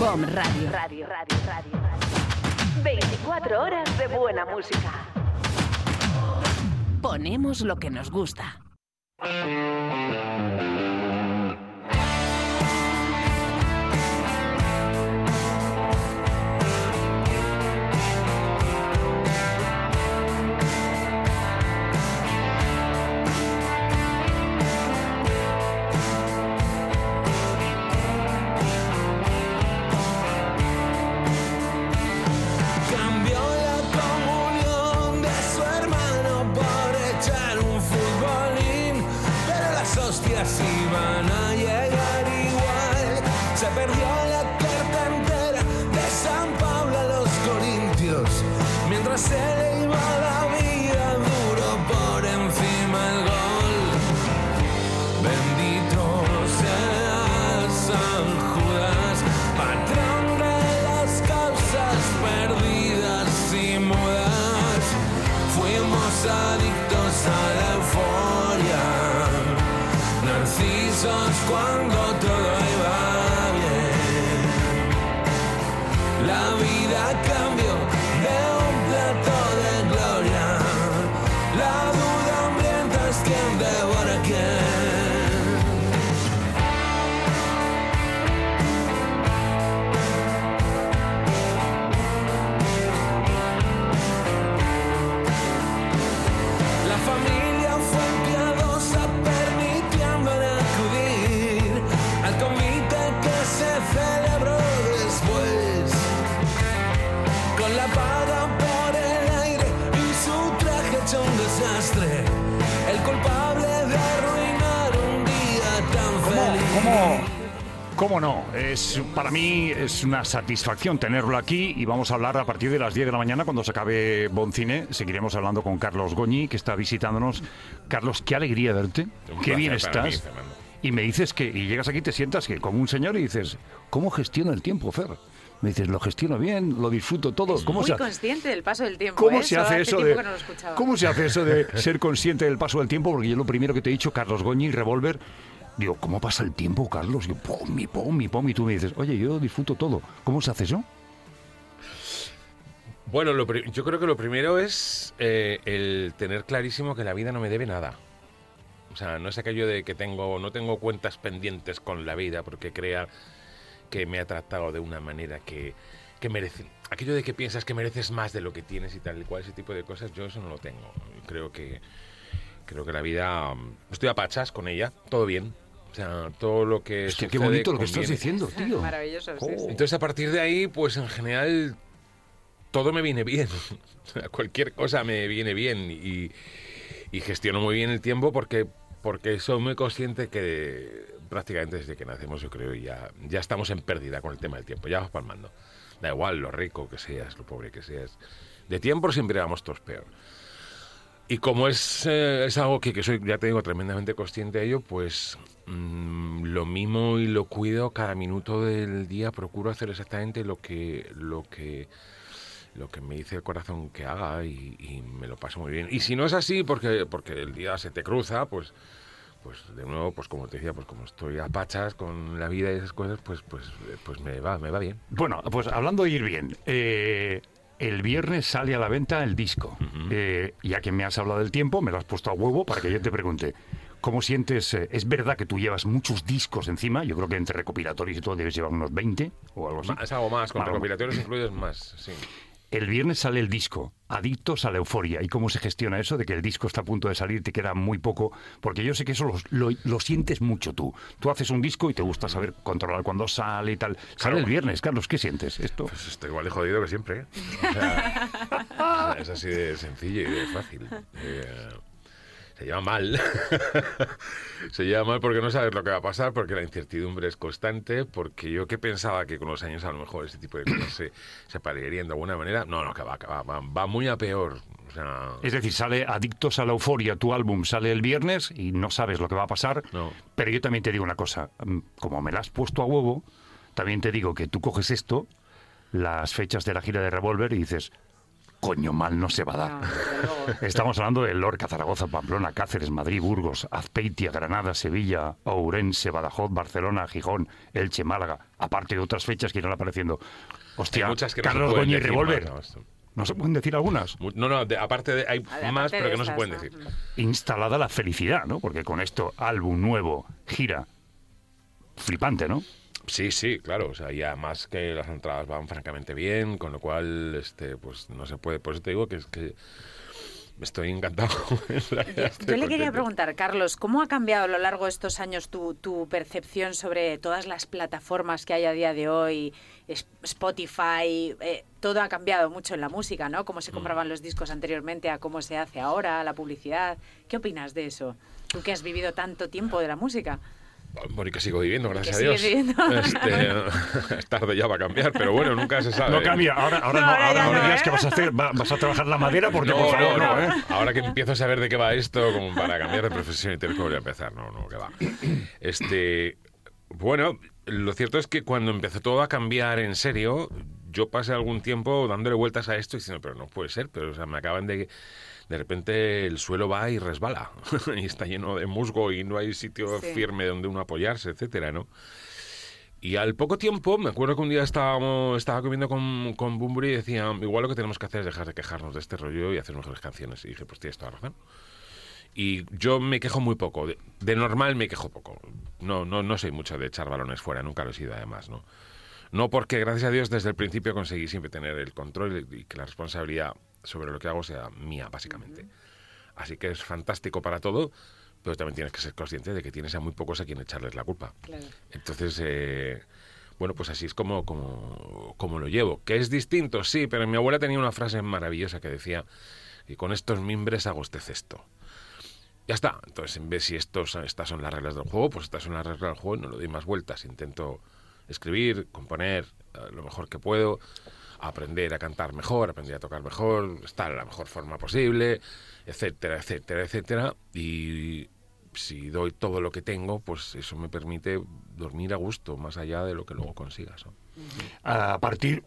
BOM Radio. 24 horas de buena música. Ponemos lo que nos gusta. Iban a llegar igual. Se perdió la carta entera de San Pablo a los Corintios, mientras se le iba la vida duro por encima el gol. Bendito sea San Judas, patrón de las causas perdidas y mudas. Fuimos adictos a la euforia, narcisos cuando todo iba bien. La vida cambió de un plato de gloria. La duda hambrienta es quien devora a quien. La familia fue piadosa, permitiéndole acudir al convite que se celebró después, con la paga por el aire y su traje hecho un desastre, el culpable de arruinar un día tan feliz. ¿Cómo no? Para mí es una satisfacción tenerlo aquí y vamos a hablar a partir de las 10 de la mañana cuando se acabe Boncine. Seguiremos hablando con Carlos Goñi, que está visitándonos. Carlos, qué alegría verte, qué bien estás. Y me dices que, y llegas aquí, te sientas que como un señor y dices, ¿cómo gestiono el tiempo, Fer? Me dices, lo gestiono bien, lo disfruto todo. Es muy consciente del paso del tiempo. ¿Cómo se hace eso de, ¿cómo se hace eso de ser consciente del paso del tiempo? Porque yo lo primero que te he dicho, Carlos Goñi, Revolver, digo, ¿cómo pasa el tiempo, Carlos? Yo, pum, y tú me dices, oye, yo disfruto todo. ¿Cómo se hace eso? Bueno, yo creo que lo primero es el tener clarísimo que la vida no me debe nada. O sea, no es aquello de que no tengo cuentas pendientes con la vida porque crea que me ha tratado de una manera que merece. Aquello de que piensas que mereces más de lo que tienes y tal y cual, ese tipo de cosas, yo eso no lo tengo. Creo que la vida, estoy a pachas con ella, todo bien. O sea, todo lo que Hostia, qué bonito lo que estás diciendo, tío. Maravilloso, sí. Entonces, a partir de ahí, pues en general, todo me viene bien. Cualquier cosa me viene bien y gestiono muy bien el tiempo porque soy muy consciente que prácticamente desde que nacemos, yo creo, ya estamos en pérdida con el tema del tiempo. Ya vas palmando. Da igual lo rico que seas, lo pobre que seas. De tiempo siempre vamos todos peor. Y como es algo que soy, ya te digo, tremendamente consciente de ello, pues lo mimo y lo cuido cada minuto del día. Procuro hacer exactamente lo que me dice el corazón que haga y me lo paso muy bien. Y si no es así, porque el día se te cruza, pues de nuevo, pues como te decía, pues como estoy a pachas con la vida y esas cosas, pues me va bien. Bueno, pues hablando de ir bien, el viernes sale a la venta el disco. Ya que me has hablado del tiempo, me lo has puesto a huevo para que yo te pregunte, ¿cómo sientes? Es verdad que tú llevas muchos discos encima, yo creo que entre recopilatorios y todo debes llevar unos 20 o algo así. Es algo más, con recopilatorios incluidos más, sí. El viernes sale el disco, Adictos a la Euforia. ¿Y cómo se gestiona eso de que el disco está a punto de salir, te queda muy poco? Porque yo sé que eso lo sientes mucho tú. Tú haces un disco y te gusta saber controlar cuándo sale y tal. Sale el viernes, Carlos, ¿qué sientes esto? Pues estoy igual de jodido que siempre, ¿eh? O sea, es así de sencillo y de fácil. Se lleva mal. Se lleva mal porque no sabes lo que va a pasar, porque la incertidumbre es constante, porque yo que pensaba que con los años a lo mejor ese tipo de cosas se paliarían de alguna manera. No, que va muy a peor. O sea, es decir, sale Adictos a la Euforia, tu álbum sale el viernes y no sabes lo que va a pasar. No. Pero yo también te digo una cosa, como me la has puesto a huevo, también te digo que tú coges esto, las fechas de la gira de Revolver y dices, coño, mal no se va a dar. No, desde luego. Estamos hablando de Lorca, Zaragoza, Pamplona, Cáceres, Madrid, Burgos, Azpeitia, Granada, Sevilla, Ourense, Badajoz, Barcelona, Gijón, Elche, Málaga, aparte de otras fechas que irán apareciendo. Hostia, Hay muchas que no se Carlos pueden Goñi, decir, Revolver. no, esto. ¿No se pueden decir algunas? No, aparte de, hay Aparte más, de pero que no se estas, pueden ¿no? decir. Instalada la felicidad, ¿no? Porque con esto, álbum nuevo, gira. Flipante, ¿no? Sí, claro, o sea, y además que las entradas van francamente bien, con lo cual, pues no se puede, por eso te digo que es que estoy encantado. Yo le quería preguntar, Carlos, ¿cómo ha cambiado a lo largo de estos años tu percepción sobre todas las plataformas que hay a día de hoy, Spotify? Todo ha cambiado mucho en la música, ¿no? Cómo se compraban los discos anteriormente a cómo se hace ahora, la publicidad. ¿Qué opinas de eso? Tú que has vivido tanto tiempo de la música. Bueno, y que sigo viviendo, gracias a Que Dios. sigues viviendo. Es tarde ya va a cambiar, pero bueno, nunca se sabe. No cambia, ahora no, No, ahora ya ahora no, digas ¿eh? que vas a hacer, vas a trabajar la madera porque No, por favor, no. ¿eh? Ahora que empiezo a saber de qué va esto, como para cambiar de profesión y tener que volver a empezar, no, que va. Bueno, lo cierto es que cuando empezó todo a cambiar en serio, yo pasé algún tiempo dándole vueltas a esto y diciendo, pero no puede ser, pero o sea, me acaban de repente el suelo va y resbala y está lleno de musgo y no hay sitio Sí. firme donde uno apoyarse, etcétera, ¿no? Y al poco tiempo, me acuerdo que un día estaba comiendo con Bunbury y decía, igual lo que tenemos que hacer es dejar de quejarnos de este rollo y hacer mejores canciones. Y dije, pues tienes toda razón. Y yo me quejo muy poco. De normal me quejo poco. No soy mucho de echar balones fuera, nunca lo he sido además, ¿no? No porque, gracias a Dios, desde el principio conseguí siempre tener el control y que la responsabilidad sobre lo que hago sea mía, básicamente. Así que es fantástico para todo, pero también tienes que ser consciente de que tienes a muy pocos a quien echarles la culpa. Claro. Entonces, bueno, pues así es como lo llevo. ¿Que es distinto? Sí, pero mi abuela tenía una frase maravillosa que decía, y con estos mimbres hago este cesto. Ya está. Entonces, en vez si estas son las reglas del juego, pues estas son las reglas del juego y no le doy más vueltas. Intento escribir, componer lo mejor que puedo, aprender a cantar mejor, aprender a tocar mejor, estar en la mejor forma posible, etcétera, etcétera, etcétera. Y si doy todo lo que tengo, pues eso me permite dormir a gusto, más allá de lo que luego consigas, ¿no? A partir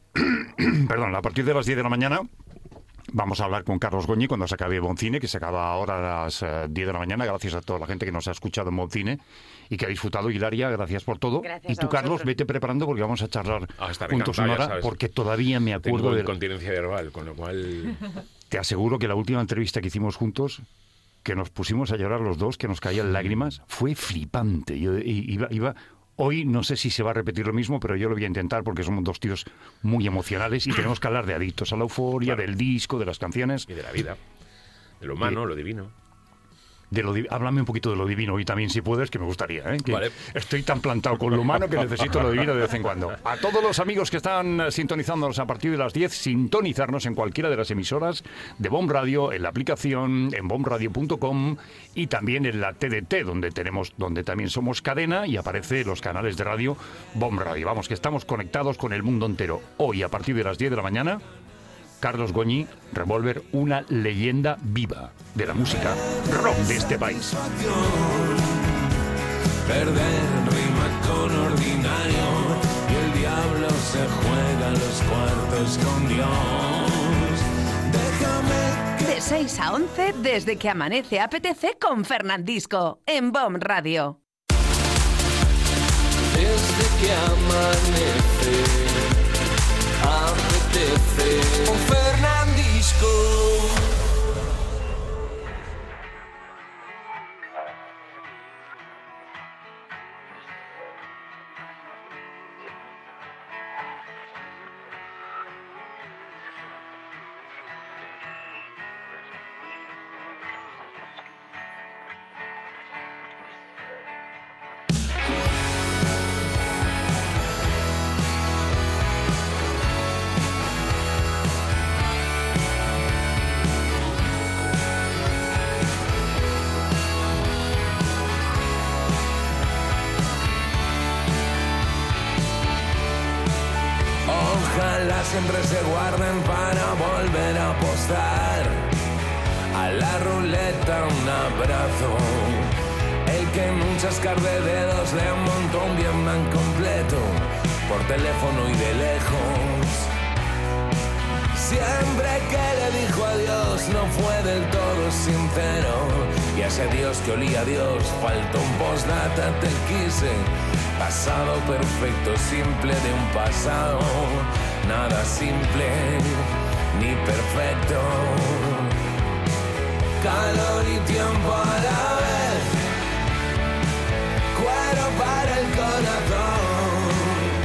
de las 10 de la mañana vamos a hablar con Carlos Goñi cuando se acabe Boncine, que se acaba ahora a las 10 de la mañana. Gracias a toda la gente que nos ha escuchado en Boncine y que ha disfrutado. Hilaria, gracias por todo. Gracias y tú, a Carlos, vosotros. vete preparando porque vamos a charlar Estar juntos encantado, una ya hora, sabes. porque todavía me acuerdo Tengo de... incontinencia verbal, con lo cual... Te aseguro que la última entrevista que hicimos juntos, que nos pusimos a llorar los dos, que nos caían lágrimas, fue flipante. Yo iba... Hoy no sé si se va a repetir lo mismo, pero yo lo voy a intentar porque somos dos tíos muy emocionales y tenemos que hablar de adictos a la euforia, del disco, de las canciones. Y de la vida, de lo humano, lo divino. Háblame un poquito de lo divino hoy también, si puedes, que me gustaría, ¿eh? Que Vale. Estoy tan plantado con lo humano que necesito lo divino de vez en cuando. A todos los amigos que están sintonizándonos a partir de las 10, sintonizarnos en cualquiera de las emisoras de BOM Radio, en la aplicación, en bomradio.com y también en la TDT, donde también somos cadena y aparece los canales de radio BOM Radio. Vamos, que estamos conectados con el mundo entero. Hoy, a partir de las 10 de la mañana, Carlos Goñi, Revolver, una leyenda viva de la música rock de este país. Perder rima con ordinario y el diablo se juega los cuartos con Dios. Déjame De 6 a 11, desde que amanece apetece con Fernandisco, en BOM Radio. desde que amanece, apetece con Fernandisco. Ojalá siempre se guarden para volver a apostar. A la ruleta un abrazo. El que en un chascar de dedos le montó un Vietnam completo. Por teléfono y de lejos. Siempre que le dijo adiós no fue del todo sincero. Y a ese Dios que olía a Dios faltó un postdata, te quise. Pasado perfecto, simple de un pasado. Nada simple ni perfecto. Calor y tiempo a la vez. Cuero para el corazón.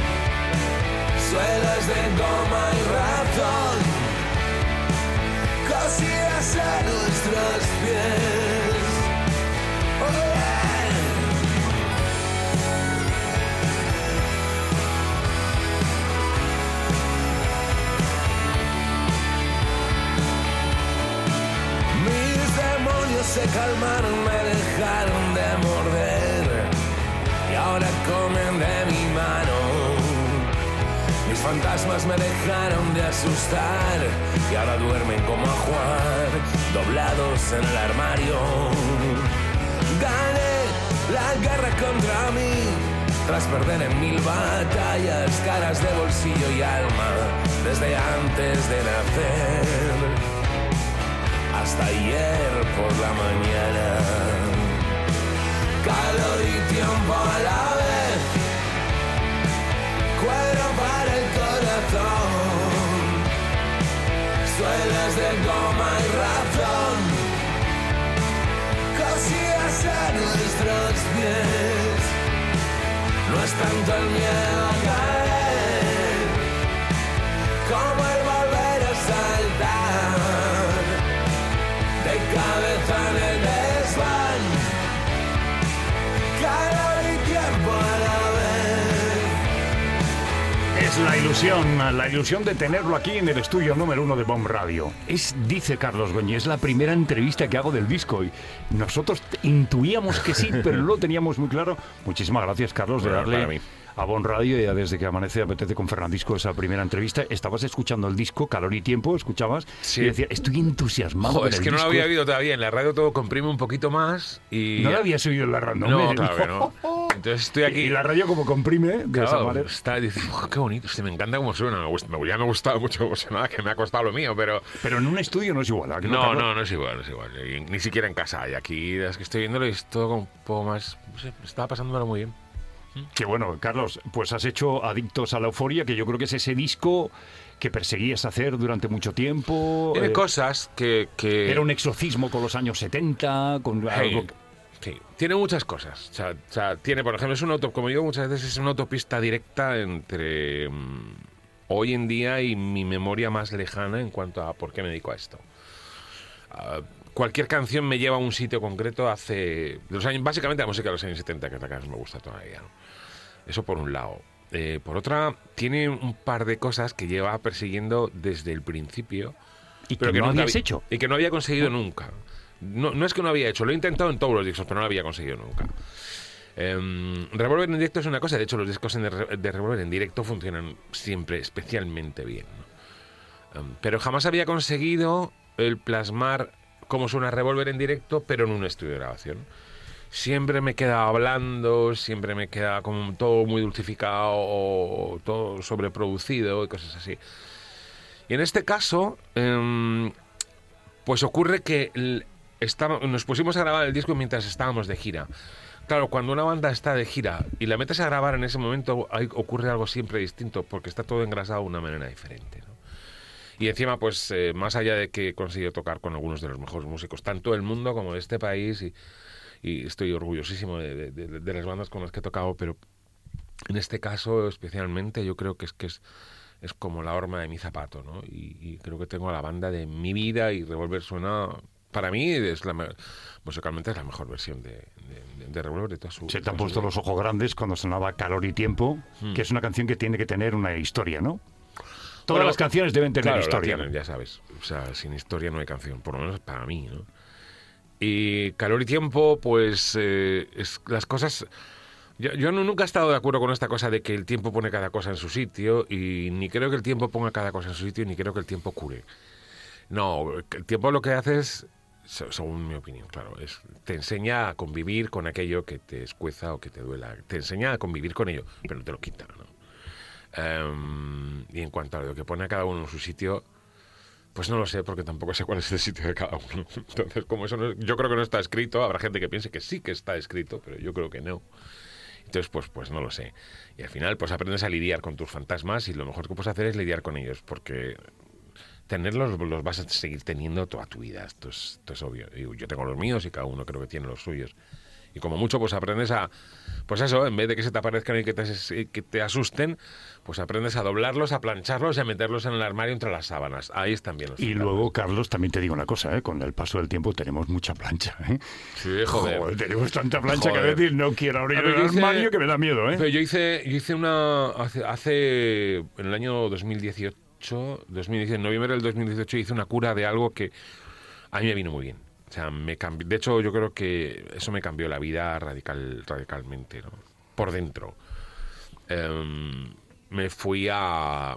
Suelas de goma y ratón. Cosidas a nuestros pies. Oh, yeah. Mis demonios se calmaron, me dejaron de morder y ahora comen de mi mano. Mis fantasmas me dejaron de asustar y ahora duermen como ajuar, doblados en el armario. Gané la guerra contra mí, tras perder en 1000 batallas, caras de bolsillo y alma, desde antes de nacer hasta ayer por la mañana. Calor y tiempo a la vez. Cuero para el corazón. Suelas de goma y razón. Cosillas a nuestros pies. No es tanto el miedo a caer como el volver a saltar de cabeza en el desván. Calor y tiempo a la vez. Es la ilusión de tenerlo aquí en el estudio número 1 de Bomb Radio. Dice Carlos Goñi, es la primera entrevista que hago del disco y nosotros intuíamos que sí, pero no lo teníamos muy claro. Muchísimas gracias, Carlos, de darle a Bomb Radio, ya desde que amanece apetece con Fernandisco esa primera entrevista. Estabas escuchando el disco Calor y Tiempo, escuchabas, sí, y decía, estoy entusiasmado. Es que no lo había oído todavía, en la radio todo comprime un poquito más y... ¿No lo habías oído en la radio? No, claro que no. Entonces estoy aquí... Y la radio como comprime, de esa manera. Está diciendo, qué bonito, me encanta cómo suena, ya me ha gustado mucho cómo suena, que me ha costado lo mío, pero... Pero en un estudio no es igual, ¿a que no es igual, ni siquiera en casa, y aquí, es que estoy viéndolo y es todo un poco más, no sé, estaba pasándomelo muy bien. Que bueno, Carlos, pues has hecho Adictos a la Euforia, que yo creo que es ese disco que perseguías hacer durante mucho tiempo. Tiene cosas que... Era un exorcismo con los años 70, con algo... Sí, tiene muchas cosas. O sea, tiene, por ejemplo, como digo muchas veces, es una autopista directa entre hoy en día y mi memoria más lejana en cuanto a por qué me dedico a esto. Cualquier canción me lleva a un sitio concreto básicamente la música de los años 70, que es la que más me gusta todavía, ¿no? Eso por un lado. Por otra, tiene un par de cosas que lleva persiguiendo desde el principio. Y pero que no habías hecho. Y que no había conseguido nunca. No es que no había hecho, lo he intentado en todos los discos, pero no lo había conseguido nunca. Revolver en directo es una cosa, de hecho los discos de Revolver en directo funcionan siempre especialmente bien, ¿no? Pero jamás había conseguido el plasmar cómo suena Revolver en directo, pero en un estudio de grabación. Siempre me quedaba hablando, siempre me quedaba como todo muy dulcificado o todo sobreproducido y cosas así. Y en este caso, pues ocurre que nos pusimos a grabar el disco mientras estábamos de gira. Claro, cuando una banda está de gira y la metes a grabar en ese momento, ocurre algo siempre distinto, porque está todo engrasado de una manera diferente, ¿no? Y encima, pues, más allá de que he conseguido tocar con algunos de los mejores músicos, tanto del mundo como de este país, y estoy orgullosísimo de las bandas con las que he tocado, pero en este caso especialmente yo creo que es como la horma de mi zapato, ¿no? Y creo que tengo a la banda de mi vida y Revolver suena... Para mí, musicalmente es la mejor versión de Revolver de toda su... Se te han puesto los ojos grandes cuando sonaba Calor y Tiempo, que es una canción que tiene que tener una historia, ¿no? Todas las canciones deben tener historia. Tienen, ya sabes. O sea, sin historia no hay canción, por lo menos para mí, ¿no? Y Calor y Tiempo, pues, las cosas... Yo nunca he estado de acuerdo con esta cosa de que el tiempo pone cada cosa en su sitio, y ni creo que el tiempo ponga cada cosa en su sitio, ni creo que el tiempo cure. No, el tiempo lo que hace es, según mi opinión, claro, te enseña a convivir con aquello que te escueza o que te duela. Te enseña a convivir con ello, pero no te lo quita, ¿no? Y en cuanto a lo que pone a cada uno en su sitio, Pues no lo sé, porque tampoco sé cuál es el sitio de cada uno. Entonces, como eso no, yo creo que no está escrito, habrá gente que piense que sí que está escrito, pero yo creo que no. Entonces, pues no lo sé. Y al final, pues aprendes a lidiar con tus fantasmas y lo mejor que puedes hacer es lidiar con ellos, porque tenerlos los vas a seguir teniendo toda tu vida. Esto es obvio. Y yo tengo los míos y cada uno creo que tiene los suyos. Y como mucho, pues aprendes a... Pues eso, en vez de que se te aparezcan y que te asusten, pues aprendes a doblarlos, a plancharlos y a meterlos en el armario entre las sábanas. Ahí están bien los Y fantasmas. luego, Carlos, también te digo una cosa, ¿eh? Con el paso del tiempo tenemos mucha plancha, ¿eh? Sí, joder. Tenemos tanta plancha Joder. que decir, no quiero abrir A ver, el yo hice- armario que me da miedo, ¿eh? Pero yo hice una... Hace en el año 2018, en noviembre del 2018, hice una cura de algo que a mí me vino muy bien. O sea, de hecho, yo creo que eso me cambió la vida radicalmente, ¿no? Por dentro. Me fui a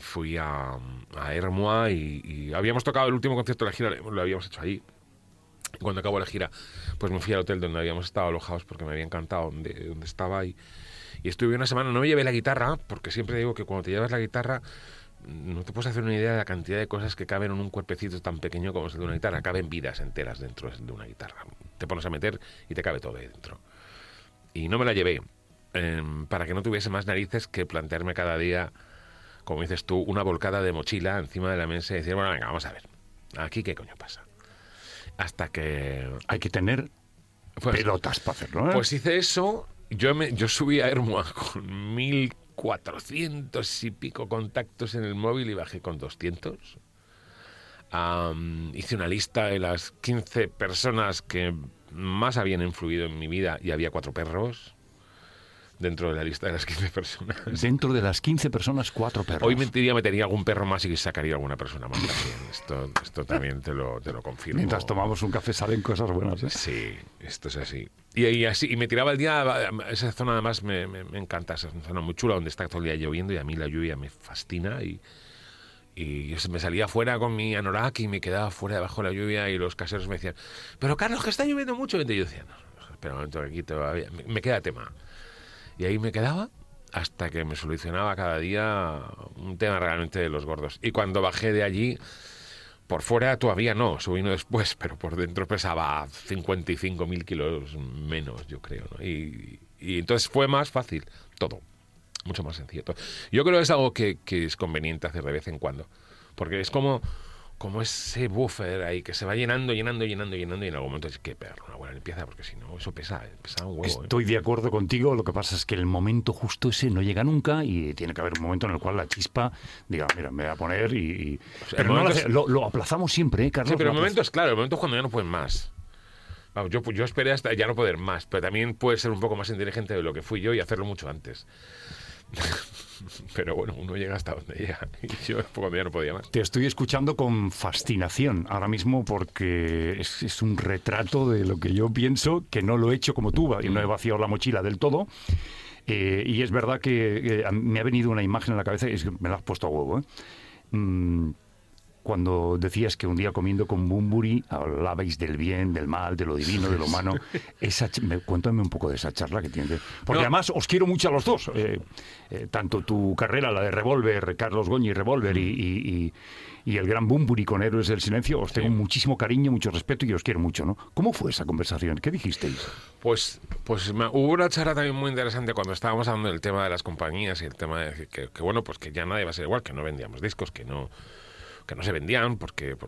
Ermua y habíamos tocado el último concierto de la gira, lo habíamos hecho ahí. Cuando acabó la gira, pues me fui al hotel donde habíamos estado alojados porque me había encantado donde estaba y estuve una semana. No me llevé la guitarra, porque siempre digo que cuando te llevas la guitarra no te puedes hacer una idea de la cantidad de cosas que caben en un cuerpecito tan pequeño como es el de una guitarra. Caben vidas enteras dentro de una guitarra. Te pones a meter y te cabe todo ahí dentro. Y no me la llevé para que no tuviese más narices que plantearme cada día, como dices tú, una volcada de mochila encima de la mesa y decir, bueno, venga, vamos a ver, aquí qué coño pasa. Hasta que... Hay que tener pelotas para hacerlo, ¿eh? Pues hice eso, yo subí a Ermua con 1.400 y pico contactos en el móvil y bajé con 200. Hice una lista de las 15 personas que más habían influido en mi vida y había 4 perros dentro de la lista de las 15 personas. Dentro de las 15 personas, 4 perros. Hoy metería algún perro más y sacaría alguna persona más también. Esto también te lo confirmo. Mientras tomamos un café salen cosas buenas, ¿eh? Sí, esto es así. Y me tiraba el día, esa zona además me encanta, es una zona muy chula donde está todo el día lloviendo y a mí la lluvia me fascina y yo me salía fuera con mi anorak y me quedaba fuera debajo de la lluvia y los caseros me decían, pero Carlos, que está lloviendo mucho. Y yo decía, no, espera un momento, aquí todavía me queda tema. Y ahí me quedaba hasta que me solucionaba cada día un tema realmente de los gordos. Y cuando bajé de allí, por fuera todavía no, subí después, pero por dentro pesaba 55.000 kilos menos, yo creo, ¿no? Y entonces fue más fácil todo, mucho más sencillo. Yo creo que es algo que es conveniente hacer de vez en cuando, porque es como ese buffer ahí que se va llenando y en algún momento hay que pegar una buena limpieza, porque si no, eso pesa un huevo. Estoy de acuerdo contigo, lo que pasa es que el momento justo ese no llega nunca y tiene que haber un momento en el cual la chispa diga, mira, me voy a poner y... Pero no lo aplazamos siempre, ¿eh, Carlos? Sí, pero el momento es claro, el momento es cuando ya no pueden más. Vamos, yo esperé hasta ya no poder más, pero también puedes ser un poco más inteligente de lo que fui yo y hacerlo mucho antes. Pero bueno, uno llega hasta donde llega y yo cuando ya no podía más. Te estoy escuchando con fascinación ahora mismo porque es un retrato de lo que yo pienso, que no lo he hecho como tú, y no he vaciado la mochila del todo. Y es verdad que me ha venido una imagen en la cabeza y me la has puesto a huevo, ¿eh? Cuando decías que un día comiendo con Bunbury hablabais del bien, del mal, de lo divino, de lo humano. Cuéntame un poco de esa charla que tienes. Porque además os quiero mucho a los dos. Tanto tu carrera, la de Revolver, Carlos Goñi, Revolver, y el gran Bunbury con Héroes del Silencio, os tengo muchísimo cariño, mucho respeto y os quiero mucho, ¿no? ¿Cómo fue esa conversación? ¿Qué dijisteis? Pues hubo una charla también muy interesante cuando estábamos hablando del tema de las compañías y el tema de que bueno, pues que ya nadie va a ser igual, que no vendíamos discos, que no se vendían porque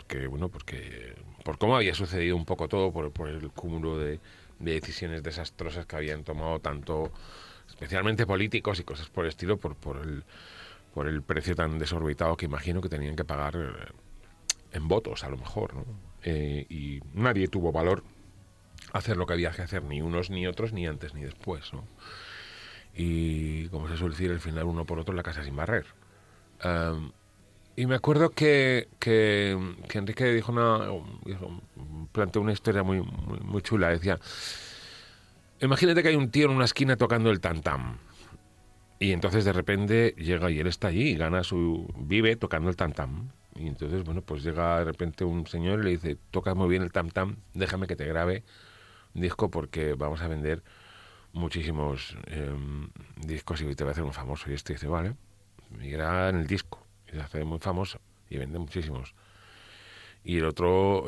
por cómo había sucedido un poco todo, por el cúmulo de decisiones desastrosas que habían tomado tanto, especialmente políticos y cosas por el estilo, por el precio tan desorbitado que imagino que tenían que pagar en votos, a lo mejor, ¿no? Y nadie tuvo valor a hacer lo que había que hacer, ni unos ni otros, ni antes ni después, ¿no? Y como se suele decir, al final uno por otro la casa sin barrer. Y me acuerdo que Enrique planteó una historia muy, muy, muy chula. Decía, imagínate que hay un tío en una esquina tocando el tam-tam. Y entonces de repente llega y él está allí y vive tocando el tam-tam. Y entonces, bueno, pues llega de repente un señor y le dice, tocas muy bien el tam-tam, déjame que te grabe un disco porque vamos a vender muchísimos discos y te voy a hacer un famoso. Y este dice, vale, y graba en el disco. Y se hace muy famoso y vende muchísimos. Y el otro,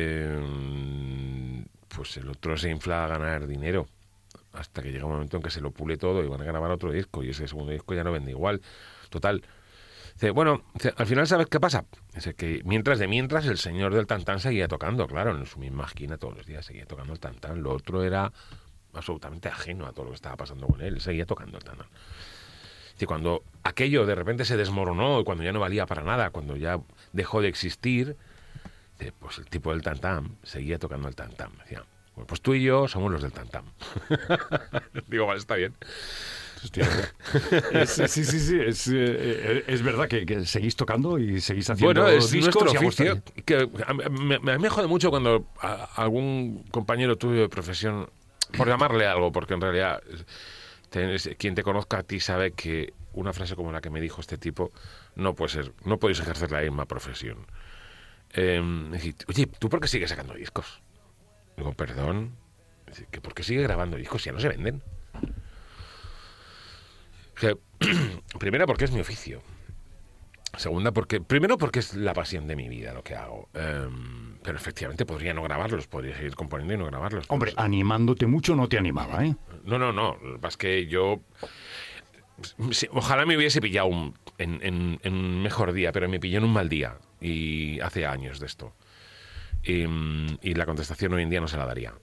pues el otro se infla a ganar dinero. Hasta que llega un momento en que se lo pule todo y van a grabar otro disco. Y ese segundo disco ya no vende igual. Total. Dice, bueno, al final, ¿sabes qué pasa? Dice que mientras el señor del tantán seguía tocando, claro, en su misma esquina todos los días seguía tocando el tantán. Lo otro era absolutamente ajeno a todo lo que estaba pasando con él. Seguía tocando el tantán. Dice, cuando aquello de repente se desmoronó y cuando ya no valía para nada, cuando ya dejó de existir, dice, pues el tipo del tantán seguía tocando el tantán. Decía, bueno, pues tú y yo somos los del tantán. Digo, vale, está bien. Hostia, sí. Es verdad que seguís tocando y seguís haciendo es discos. Nuestro oficio. Que me jode mucho cuando algún compañero tuyo de profesión, por llamarle algo, porque en realidad quien te conozca a ti sabe que una frase como la que me dijo este tipo no podéis ejercer la misma profesión. Oye, ¿tú por qué sigues sacando discos? Digo, perdón, ¿que por qué sigue grabando discos si ya no se venden? Primera, porque es mi oficio. Segunda, primero porque es la pasión de mi vida lo que hago. Pero efectivamente podría no grabarlos, podría seguir componiendo y no grabarlos. Hombre, animándote mucho no te animaba, ¿eh? No. Lo que pasa es que yo... Ojalá me hubiese pillado en un mejor día, pero me pilló en un mal día. Y hace años de esto. Y la contestación hoy en día no se la daría.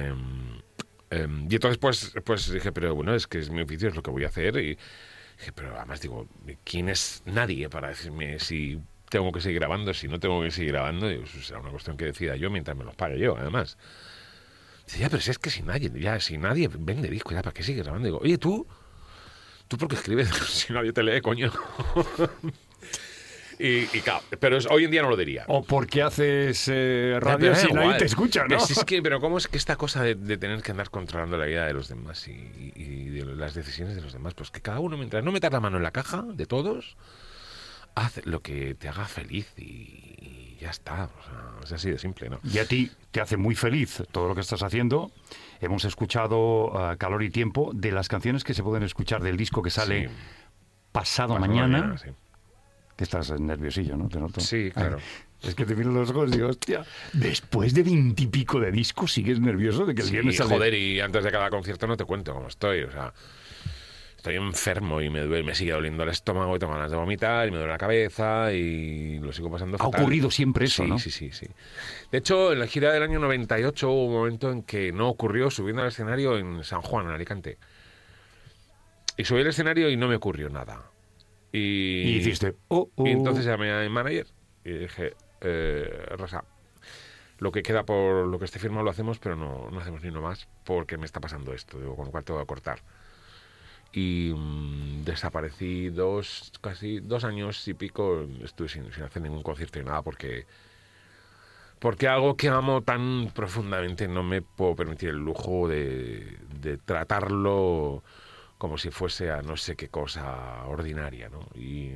Y entonces pues dije, pero bueno, es que es mi oficio, es lo que voy a hacer. Y dije, pero además digo, ¿quién es nadie para decirme si tengo que seguir grabando, si no tengo que seguir grabando? Y será una cuestión que decida yo mientras me los pague yo, además. Dice, ya, pero si es que si nadie vende discos, ya, ¿para qué sigue grabando? Digo, oye, ¿tú por qué escribes si nadie te lee, coño? Y claro, pero hoy en día no lo diría. O porque haces radio si nadie te escucha, ¿no? Pero ¿cómo es que esta cosa de tener que andar controlando la vida de los demás y de las decisiones de los demás? Pues que cada uno, mientras no metas la mano en la caja de todos, haz lo que te haga feliz y ya está. O sea, es así de simple, ¿no? Y a ti te hace muy feliz todo lo que estás haciendo. Hemos escuchado Calor y Tiempo, de las canciones que se pueden escuchar del disco que sale pasado mañana. Sí. Que estás nerviosillo, ¿no? Te noto. Sí, claro. Es que te miro los ojos y digo, hostia, después de 20 y pico de discos, ¿sigues nervioso de que el viernes sale? Joder, y antes de cada concierto no te cuento cómo estoy, o sea, estoy enfermo y me sigue doliendo el estómago y tengo ganas de vomitar y me duele la cabeza y lo sigo pasando fatal. Ha ocurrido siempre eso, sí, ¿no? Sí. De hecho, en la gira del año 98 hubo un momento en que no ocurrió subiendo al escenario en San Juan, en Alicante. Y subí al escenario y no me ocurrió nada. Y hiciste, Y entonces llamé a mi manager y dije, Rosa, lo que queda por lo que esté firmado lo hacemos, pero no hacemos ni uno más porque me está pasando esto, digo, con lo cual te voy a cortar. Y desaparecí casi 2 años y pico, estuve sin hacer ningún concierto y nada porque algo que amo tan profundamente no me puedo permitir el lujo de tratarlo como si fuese a no sé qué cosa ordinaria, ¿no? Y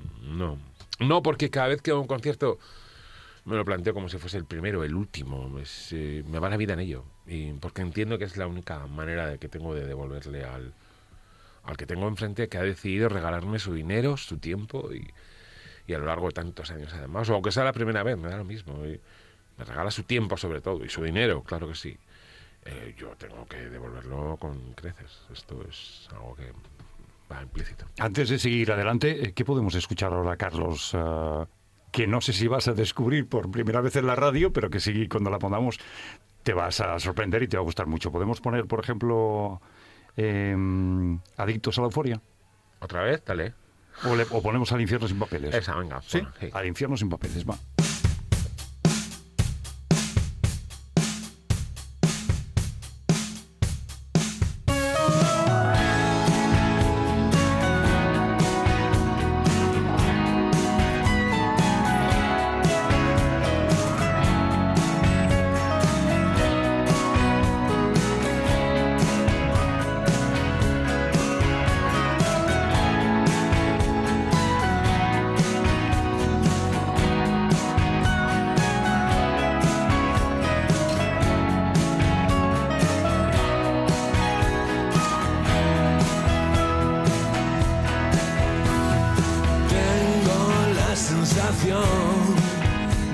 no, porque cada vez que hago un concierto me lo planteo como si fuese el primero, el último. Me va la vida en ello. Y porque entiendo que es la única manera de que tengo de devolverle al que tengo enfrente, que ha decidido regalarme su dinero, su tiempo y a lo largo de tantos años además. O aunque sea la primera vez, me da lo mismo. Y me regala su tiempo sobre todo y su dinero, claro que sí. Yo tengo que devolverlo con creces. Esto es algo que va implícito. Antes de seguir adelante, ¿qué podemos escuchar ahora, Carlos? Que no sé si vas a descubrir por primera vez en la radio, pero que sí, cuando la pongamos te vas a sorprender y te va a gustar mucho. ¿Podemos poner, por ejemplo, Adictos a la Euforia? ¿Otra vez? Dale. O ponemos Al Infierno sin Papeles. Esa, venga. ¿Sí? Bueno, sí. Al Infierno sin Papeles, va.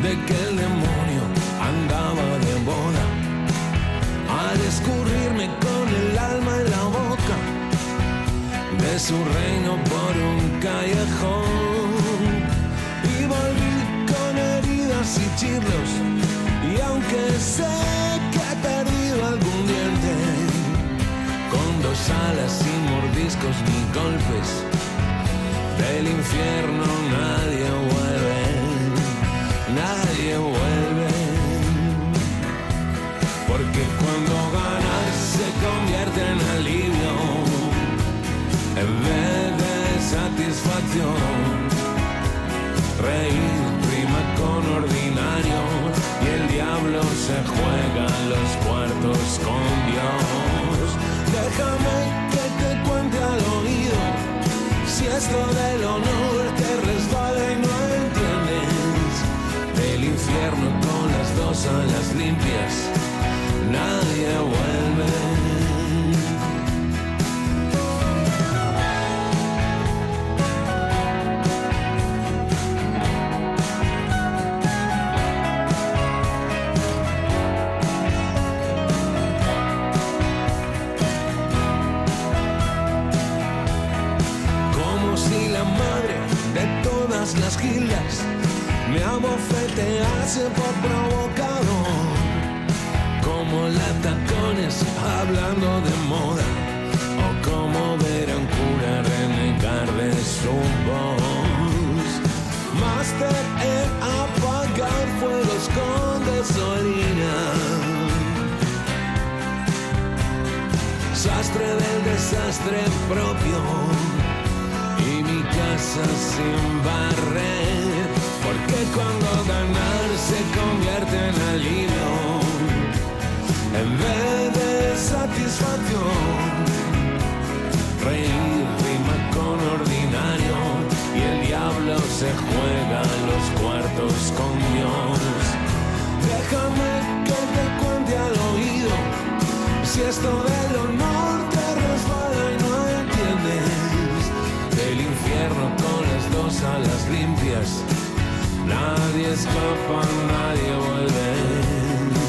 de que el demonio andaba de moda al escurrirme con el alma en la boca de su reino por un callejón. Y volví con heridas y chirlos, y aunque sé que he perdido algún diente, con 2 alas y mordiscos ni golpes, del infierno nadie vuelve, nadie vuelve. Porque cuando ganar se convierte en alivio, en vez de satisfacción, reír rima con ordinario, y el diablo se juega los cuartos con Dios. Déjame que te cuente al oído, si esto del honor te resbala y no entiendes, del infierno con las 2 alas limpias, nadie vuelve. Las gildas me abofetease por provocador, como la tacones hablando de moda, o como ver a un cura renegar de su voz. Máster en apagar fuegos con gasolina, sastre del desastre propio, y mi casa sin barrer, porque cuando ganar se convierte en alivio, en vez de satisfacción, reír rima con ordinario, y el diablo se juega los cuartos con Dios. Déjame que te cuente al oído, si esto del honor te resbala y no entiendes, del infierno con las 2 alas limpias, nadie escapa, nadie vuelve.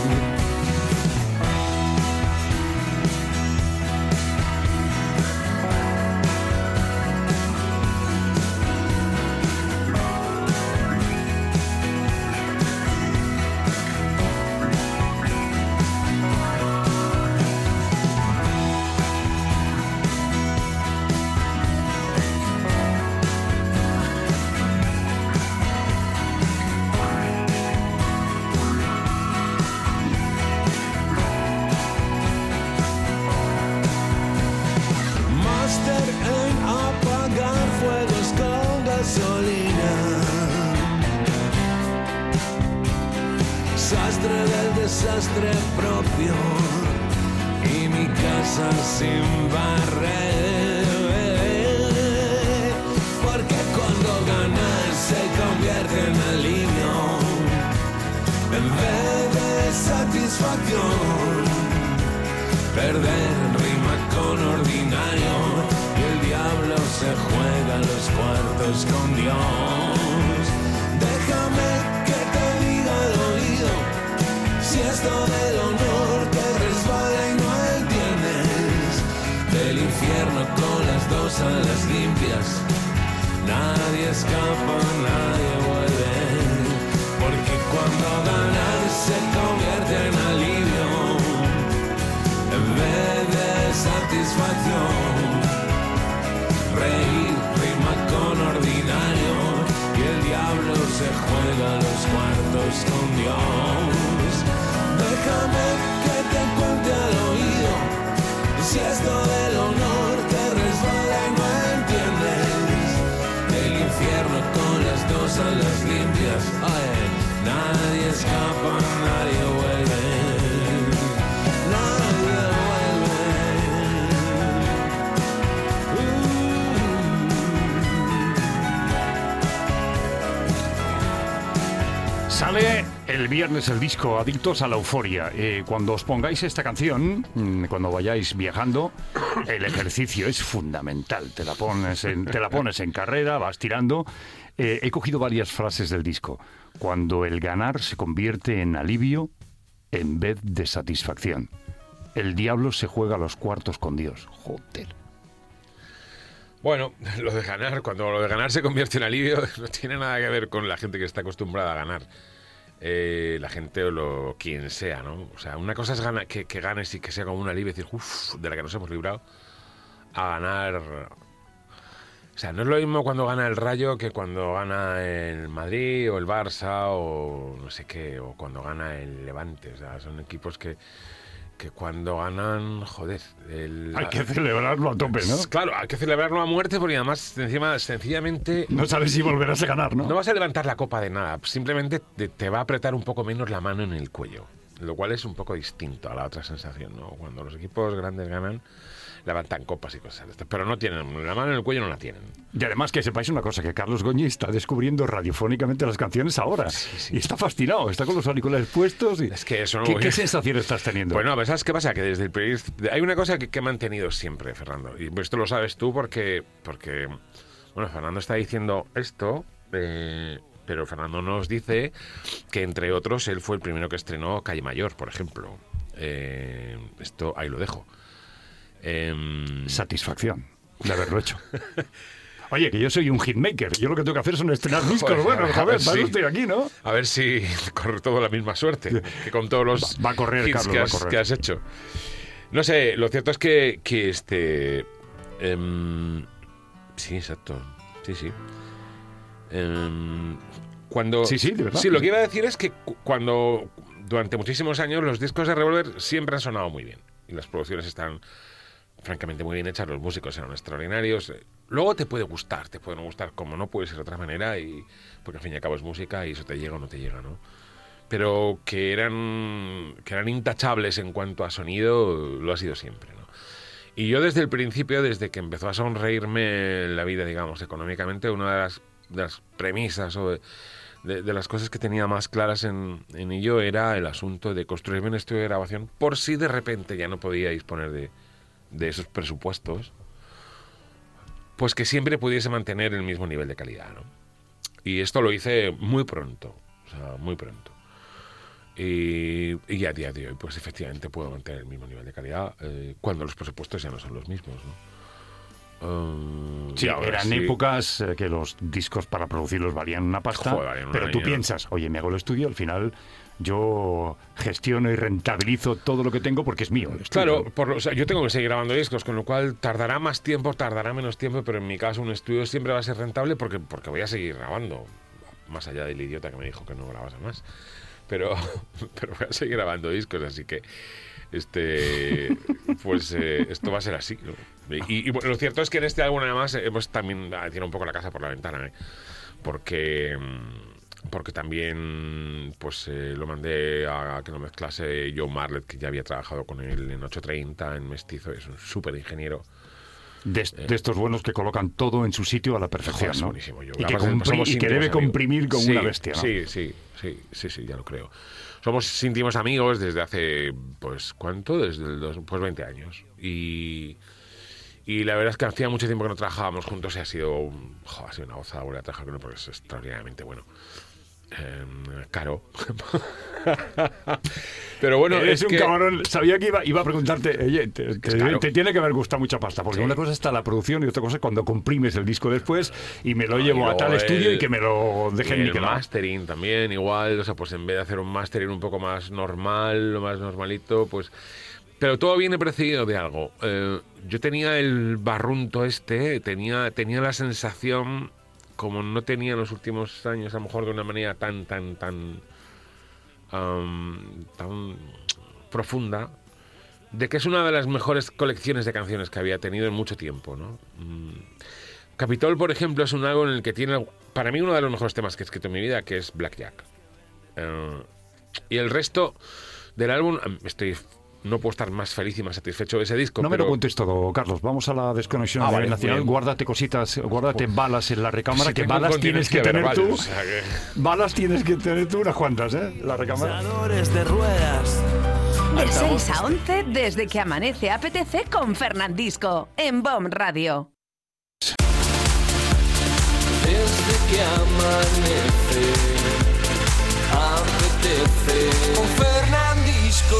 Sastre del desastre propio, y mi casa sin barrer, porque cuando ganar se convierte en alivio, en vez de satisfacción, perder rima con ordinario, y el diablo se juega los cuartos con Dios. Déjame que te diga al oído, si esto del honor te resbala y no entiendes, del infierno con las 2 alas limpias, nadie escapa, nadie vuelve, porque cuando ganar se convierte en alivio, en vez de satisfacción, reír rima con ordinario, y el diablo se juega los cuartos con Dios. Déjame que te cuente al oído, si esto del honor te resbala y no entiendes, del infierno con las 2 alas limpias, ay, nadie escapa, nadie vuelve, nadie vuelve. Sale el viernes el disco Adictos a la Euforia. Cuando os pongáis esta canción, cuando vayáis viajando, el ejercicio es fundamental. Te la pones en carrera, vas tirando. He cogido varias frases del disco. Cuando el ganar se convierte en alivio en vez de satisfacción. El diablo se juega a los cuartos con Dios. Joder. Bueno, cuando lo de ganar se convierte en alivio, no tiene nada que ver con la gente que está acostumbrada a ganar. La gente o quien sea, ¿no? O sea, una cosa es que ganes y que sea como un alivio, decir, uff, de la que nos hemos librado, a ganar. O sea, no es lo mismo cuando gana el Rayo que cuando gana el Madrid o el Barça o no sé qué, o cuando gana el Levante. O sea, son equipos que cuando ganan, joder... Hay que celebrarlo a tope, ¿no? Claro, hay que celebrarlo a muerte porque además, encima, sencillamente... No sabes si volverás a ganar, ¿no? No vas a levantar la copa de nada, simplemente te va a apretar un poco menos la mano en el cuello, lo cual es un poco distinto a la otra sensación, ¿no? Cuando los equipos grandes ganan, levantan copas y cosas de estas, pero no tienen, la mano en el cuello no la tienen. Y además que sepáis una cosa, que Carlos Goñi está descubriendo radiofónicamente las canciones ahora. Sí. Y está fascinado, está con los auriculares puestos. Y es que eso no ¿Qué sensación estás teniendo? Bueno, ¿sabes qué pasa? Que desde el periodista... Hay una cosa que he mantenido siempre, Fernando, y esto lo sabes tú porque bueno, Fernando está diciendo esto... pero Fernando nos dice que, entre otros, él fue el primero que estrenó Calle Mayor, por ejemplo. Esto ahí lo dejo. Satisfacción de haberlo hecho. Oye, que yo soy un hitmaker. Yo lo que tengo que hacer son estrenar discos. Pues, bueno, a ver, sí. estoy aquí, ¿no? A ver si corre todo la misma suerte que con todos los va a correr, hits Carlos, que has hecho. No sé, lo cierto es que sí, exacto. Sí. Cuando... Sí, de verdad. Sí, lo que iba a decir es que cuando durante muchísimos años los discos de Revolver siempre han sonado muy bien y las producciones están francamente muy bien hechas, los músicos eran extraordinarios. Luego te puede gustar, te puede no gustar, como no puede ser de otra manera, porque al fin y al cabo es música y eso te llega o no te llega, ¿no? Pero que eran intachables en cuanto a sonido, lo ha sido siempre, ¿no? Y yo desde el principio, desde que empezó a sonreírme la vida, digamos, económicamente, una de las premisas o de las cosas que tenía más claras en ello era el asunto de construirme un estudio de grabación por si de repente ya no podía disponer de esos presupuestos, pues que siempre pudiese mantener el mismo nivel de calidad, ¿no? Y esto lo hice muy pronto, o sea, muy pronto. Y a día de hoy, pues efectivamente puedo mantener el mismo nivel de calidad cuando los presupuestos ya no son los mismos, ¿no? Sí, eran épocas que los discos para producirlos valían una pasta, pero tú piensas, oye, me hago el estudio, al final yo gestiono y rentabilizo todo lo que tengo porque es mío. Claro, o sea, yo tengo que seguir grabando discos, con lo cual tardará más tiempo, tardará menos tiempo, pero en mi caso un estudio siempre va a ser rentable porque voy a seguir grabando, más allá del idiota que me dijo que no grabase más. Pero voy a seguir grabando discos, así que pues esto va a ser así, ¿no? Y bueno, lo cierto es que en este álbum además hemos también tirado un poco la casa por la ventana, porque también pues lo mandé a que lo mezclase Joe Marlett, que ya había trabajado con él en 830 en Mestizo, es un súper ingeniero. De estos buenos que colocan todo en su sitio a la perfección, ¿no? Buenísimo. Y que debe comprimir como una bestia, ¿no? Sí, ya lo creo. Somos íntimos amigos desde hace, pues, ¿cuánto? Desde pues 20 años. Y la verdad es que hacía mucho tiempo que no trabajábamos juntos y ha sido una gozada volver a trabajar con él porque es extraordinariamente bueno. Caro. Pero bueno, es un cabrón. Sabía que iba a preguntarte, oye, te tiene que haber gustado mucha pasta, porque una cosa está la producción y otra cosa es cuando comprimes el disco después y me lo llevo a tal estudio y que me lo dejen niquelado. El mastering también igual, o sea, pues en vez de hacer un mastering un poco más normal, lo más normalito, pues... Pero todo viene precedido de algo. Yo tenía el barrunto tenía la sensación, como no tenía en los últimos años, a lo mejor de una manera tan profunda, de que es una de las mejores colecciones de canciones que había tenido en mucho tiempo, ¿no? Capitol, por ejemplo, es un álbum en el que tiene, para mí, uno de los mejores temas que he escrito en mi vida, que es Blackjack. Y el resto del álbum, no puedo estar más feliz y más satisfecho de ese disco. No me lo cuentes todo, Carlos. Vamos a la desconexión a nivel nacional. Guárdate cositas, guárdate balas en la recámara, si que balas tienes que tener tú. O sea que... Balas tienes que tener tú unas cuantas, la recámara. De ruedas. De 6 a 11, desde que amanece APTC con Fernandisco, en BOM Radio. Desde que amanece, apetece con Fernandisco.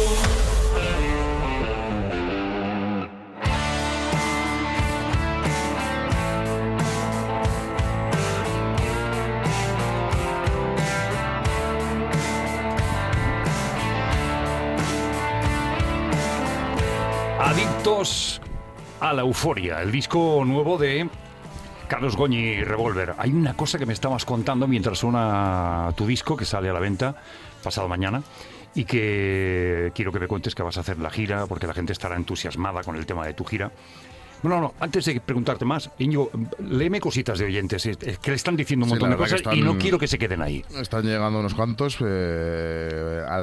Adictos a la euforia, el disco nuevo de Carlos Goñi Revolver. Hay una cosa que me estabas contando mientras suena tu disco, que sale a la venta pasado mañana, y que quiero que me cuentes que vas a hacer la gira, porque la gente estará entusiasmada con el tema de tu gira. No, antes de preguntarte más, Íñigo, léeme cositas de oyentes, es que le están diciendo un montón de cosas y no quiero que se queden ahí. Están llegando unos cuantos al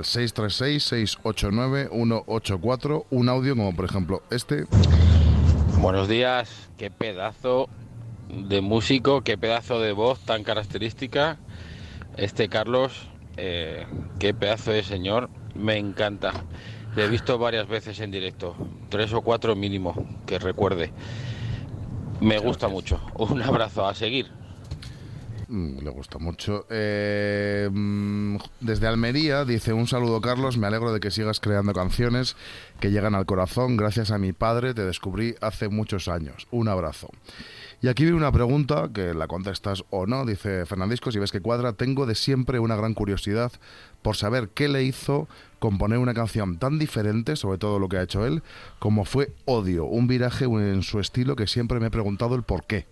636-689-184, un audio como por ejemplo este. Buenos días, qué pedazo de músico, qué pedazo de voz tan característica. Carlos, qué pedazo de señor, me encanta. Le he visto varias veces en directo, 3 o 4 mínimo, que recuerde. Me gusta mucho. Un abrazo, a seguir. Le gusta mucho. Desde Almería dice: un saludo, Carlos, me alegro de que sigas creando canciones que llegan al corazón. Gracias a mi padre te descubrí hace muchos años. Un abrazo. Y aquí viene una pregunta, que la contestas o no, dice Fernandisco, si ves que cuadra: tengo de siempre una gran curiosidad por saber qué le hizo componer una canción tan diferente, sobre todo lo que ha hecho él, como fue Odio, un viraje en su estilo que siempre me he preguntado el por qué.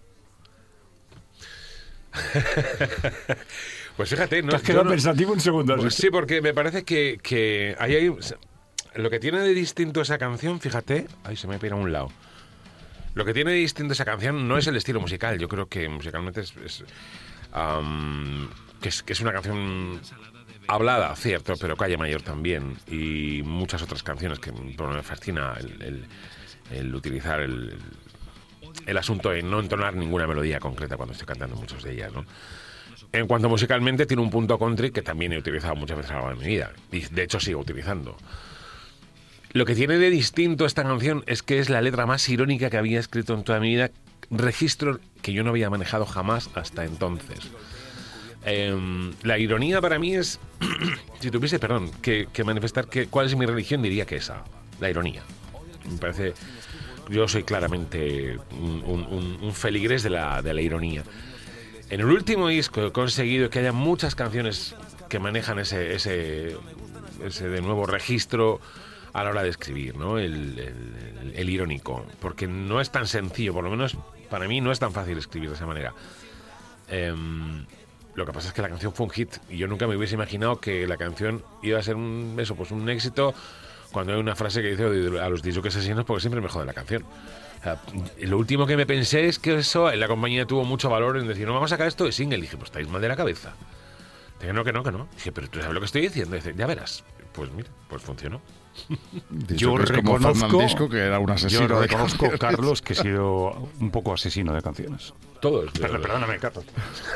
Pues fíjate, ¿no? Te has quedado pensativo un segundo. Pues sí, porque me parece que hay lo que tiene de distinto esa canción, fíjate, ay, se me ha pirado a un lado. Lo que tiene de distinto esa canción no es el estilo musical, yo creo que musicalmente que es una canción hablada, cierto, pero calle mayor también, y muchas otras canciones que me fascina el utilizar el asunto de no entonar ninguna melodía concreta cuando estoy cantando muchas de ellas, ¿no? En cuanto musicalmente, tiene un punto country que también he utilizado muchas veces a lo largo de mi vida, y de hecho sigo utilizando. Lo que tiene de distinto esta canción es que es la letra más irónica que había escrito en toda mi vida, registro que yo no había manejado jamás hasta entonces. La ironía para mí es, si tuviese, que manifestar cuál es mi religión, diría que esa, la ironía. Me parece, yo soy claramente un feligrés de la ironía. En el último disco he conseguido que haya muchas canciones que manejan ese de nuevo registro a la hora de escribir, ¿no? El irónico, porque no es tan sencillo, por lo menos para mí no es tan fácil escribir de esa manera. Lo que pasa es que la canción fue un hit y yo nunca me hubiese imaginado que la canción iba a ser un éxito, cuando hay una frase que dice a los disjockeys asesinos porque siempre me jode la canción. O sea, lo último que me pensé es que eso, la compañía tuvo mucho valor en decir, no, vamos a sacar esto de single. Y dije, pues estáis mal de la cabeza. Dije, no. Dije, pero tú sabes lo que estoy diciendo. Dice, ya verás. Pues mira, pues funcionó. Yo reconozco que era un asesino. Yo reconozco, Carlos, que he sido un poco asesino de canciones. Todos. Perdóname, Carlos.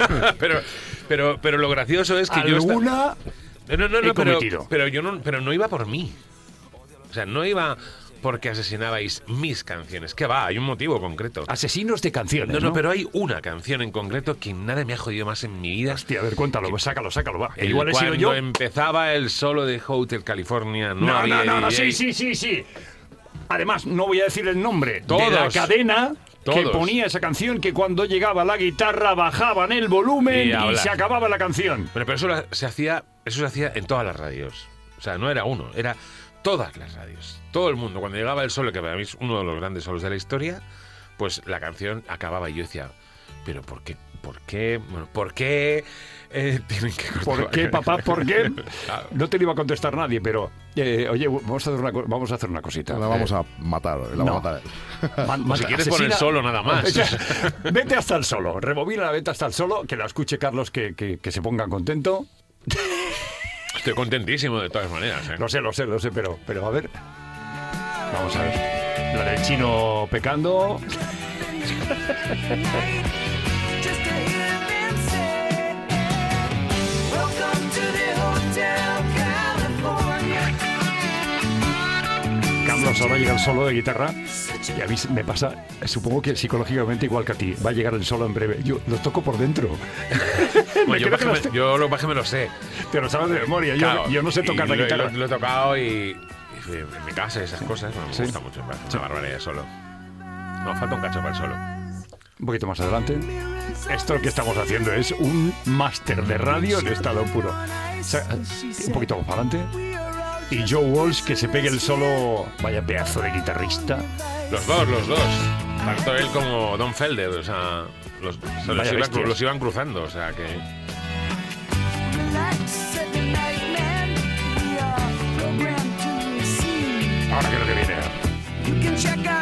pero lo gracioso es que ¿Alguna he cometido? Pero no iba por mí. O sea, no iba porque asesinabais mis canciones. ¿Qué va? Hay un motivo concreto. Asesinos de canciones, No, pero hay una canción en concreto que nada me ha jodido más en mi vida. Hostia, a ver, cuéntalo, sácalo, va. Igual he sido yo. Cuando empezaba el solo de Hotel California, no, sí. Además, no voy a decir el nombre Todos. de la cadena que Todos. ponía esa canción, que cuando llegaba la guitarra bajaban el volumen y se acababa la canción. Pero eso se hacía en todas las radios. O sea, no era uno, era todas las radios. Todo el mundo, cuando llegaba el solo, que para mí es uno de los grandes solos de la historia, pues la canción acababa y yo decía, pero ¿por qué? Bueno, ¿por qué tienen que cortar? ¿Por qué, papá? ¿Por qué? No te lo iba a contestar nadie, pero oye, vamos a hacer una cosita. La vamos a matar. Si quieres poner el solo nada más. Vete hasta el solo, rebobina la venta hasta el solo, que la escuche Carlos, que se ponga contento. Estoy contentísimo de todas maneras, ¿eh? Lo sé, pero a ver. Vamos a ver. La del chino pecando. Carlos, ahora llega el solo de guitarra. Y a mí me pasa, supongo que psicológicamente igual que a ti, va a llegar el solo en breve. Yo lo toco por dentro. Bueno, yo lo más que me lo sé. Te lo sabes de memoria, Claro, yo no sé tocar la guitarra. Lo he tocado y en mi casa esas cosas me Sí. gusta mucho. Me hace una barbaridad solo. No, falta un cacho para el solo. Un poquito más adelante. Esto que estamos haciendo es un máster de radio en estado puro. O sea, un poquito más para adelante. Y Joe Walsh, que se pegue el solo. Vaya pedazo de guitarrista. Los dos. Tanto él como Don Felder, o sea, Vaya bestias. los iban cruzando, o sea que... Ahora que es lo que viene.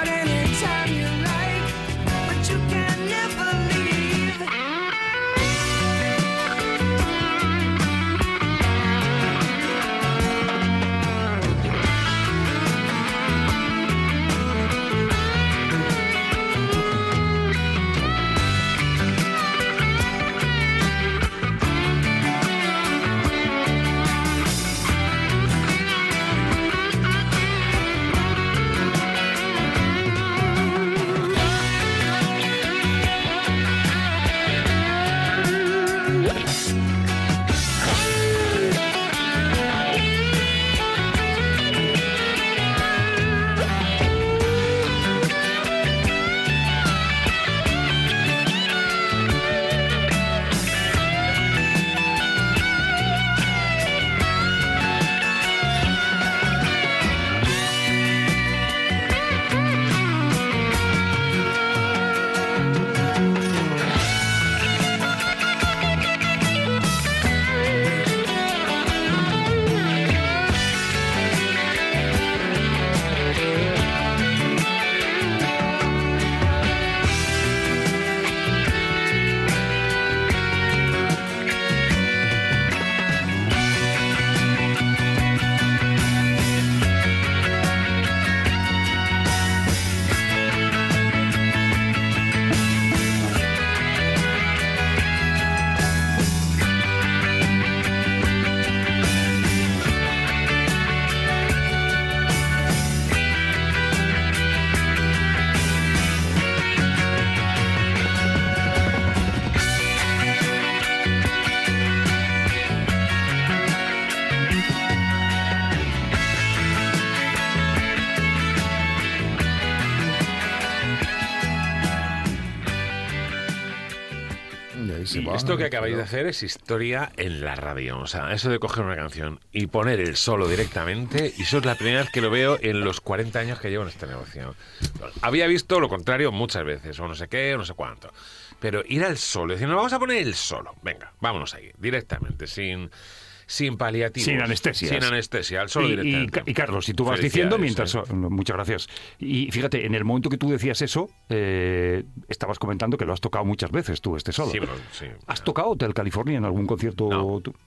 se Y va, esto que acabáis pero- de hacer es historia en la radio. O sea, eso de coger una canción y poner el solo directamente, y eso es la primera vez que lo veo en los 40 años que llevo en este negocio. Había visto lo contrario muchas veces, o no sé qué, o no sé cuánto. Pero ir al solo, decir, no, vamos a poner el solo. Venga, vámonos ahí, directamente, sin paliativos. Sin anestesias. Sin anestesia, al solo Y directamente. Carlos, si tú vas Felicidades, diciendo mientras... Muchas gracias. Y fíjate, en el momento que tú decías eso, estabas comentando que lo has tocado muchas veces tú, este solo. Sí, bueno, sí. ¿Has tocado Hotel California en algún concierto? No. tú?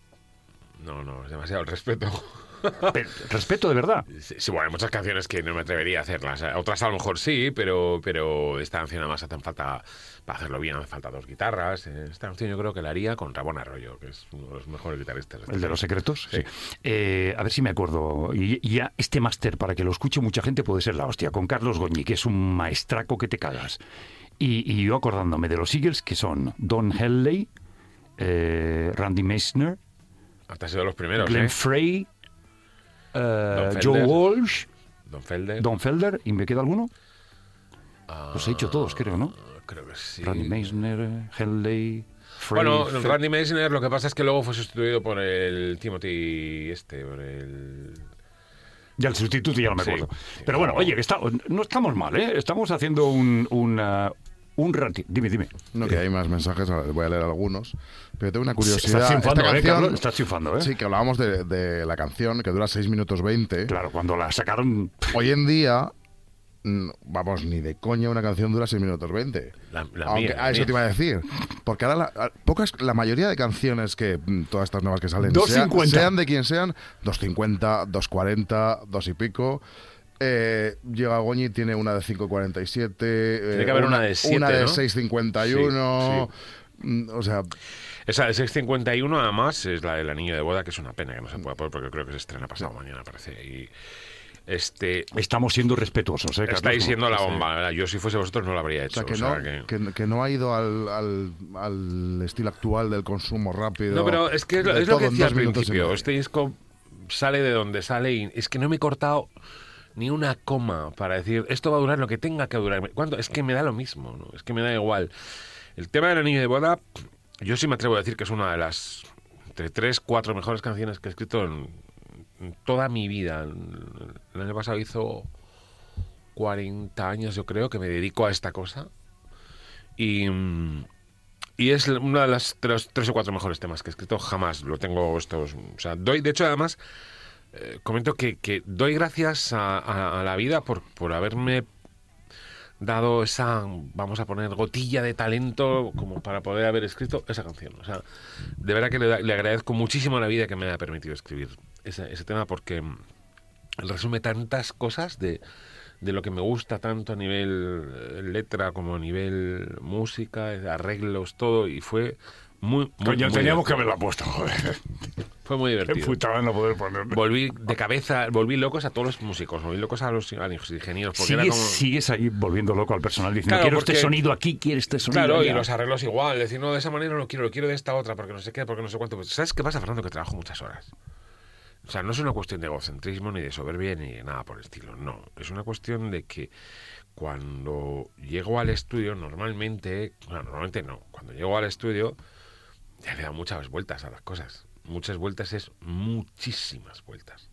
No, es demasiado el respeto. Respeto, de verdad. Sí, bueno, hay muchas canciones que no me atrevería a hacerlas. Otras a lo mejor sí, pero esta canción además hacen falta, para hacerlo bien, hace falta 2 guitarras. Esta canción yo creo que la haría con Ramón Arroyo, que es uno de los mejores guitarristas. ¿El de los secretos? Sí. A ver si me acuerdo. Y ya este máster, para que lo escuche mucha gente, puede ser la hostia. Con Carlos Goñi, que es un maestraco que te cagas. Y yo acordándome de los Eagles, que son Don Henley, Randy Meisner, Hasta han sido los primeros, Glenn ¿eh? Frey, Felder. Joe Walsh, Don Felder. Don Felder, ¿y me queda alguno? Los he dicho todos, creo, ¿no? Creo que sí. Randy Meisner, Henley, Frey. Bueno, Randy Meisner, lo que pasa es que luego fue sustituido por el Timothy por el... Ya el sustituto ya no me Sí, acuerdo. sí, Pero bueno, no. oye, que no estamos mal, ¿eh? Estamos haciendo un ratio. Dime. No, que hay más mensajes, ahora les voy a leer algunos. Pero tengo una curiosidad. Estás triunfando, Esta canción- Carlos? Estás triunfando, ¿eh? Sí, que hablábamos de la canción, que dura 6 minutos 20. Claro, cuando la sacaron... Hoy en día, vamos, ni de coña una canción dura 6 minutos 20. La Aunque, mía, eso te iba a decir. Porque ahora la mayoría de canciones que todas estas nuevas que salen, 2.50. sean de quien sean, 2.50, 2.40, 2 y pico. Llega Goñi, tiene una de 5.47. Tiene que haber una de 7, Una de ¿no? 6.51. O sea, Esa de 651 además es la del anillo de boda, que es una pena que no se pueda poner porque creo que se estrena pasado mañana, parece. Y Estamos siendo respetuosos, Carlos, estáis siendo la sí. bomba, ¿verdad? Yo si fuese vosotros no lo habría O hecho. sea, que no ha ido al estilo actual del consumo rápido. No, pero es que es de lo todo que en decía 2 al minutos y principio. medio. Este disco sale de donde sale y es que no me he cortado ni una coma para decir esto va a durar lo que tenga que durar. ¿Cuándo? Es que me da lo mismo, ¿no? Es que me da igual. El tema del anillo de boda, yo sí me atrevo a decir que es una de las entre 3, 4 mejores canciones que he escrito en toda mi vida. El año pasado hizo 40 años, yo creo, que me dedico a esta cosa. Y es una de los 3 o 4 mejores temas que he escrito jamás. Lo tengo estos... O sea, de hecho, además, comento que doy gracias a la vida por haberme dado esa, vamos a poner, gotilla de talento como para poder haber escrito esa canción. O sea, de verdad que le agradezco muchísimo a la vida que me haya permitido escribir ese tema, porque resume tantas cosas de lo que me gusta tanto a nivel letra como a nivel música, arreglos, todo, y fue muy Coño, muy teníamos que divertido. haberla puesto, joder. Fue muy Qué divertido. putada no poder ponerla. Volví locos a todos los músicos, volví locos a los ingenieros, porque era como... Sigues ahí volviendo loco al personal diciendo, Claro, quiero porque- este sonido aquí, quiero este sonido Claro, allá. y los arreglos igual, decir, no, de esa manera no lo quiero de esta otra, porque no sé qué, porque no sé cuánto. Pues, ¿sabes qué pasa, Fernando? Que trabajo muchas horas. O sea, no es una cuestión de egocentrismo, ni de soberbia, ni de nada por el estilo, no. Es una cuestión de que cuando llego al estudio, normalmente no, cuando llego al estudio ya le da muchas vueltas a las cosas. Muchas vueltas es muchísimas vueltas.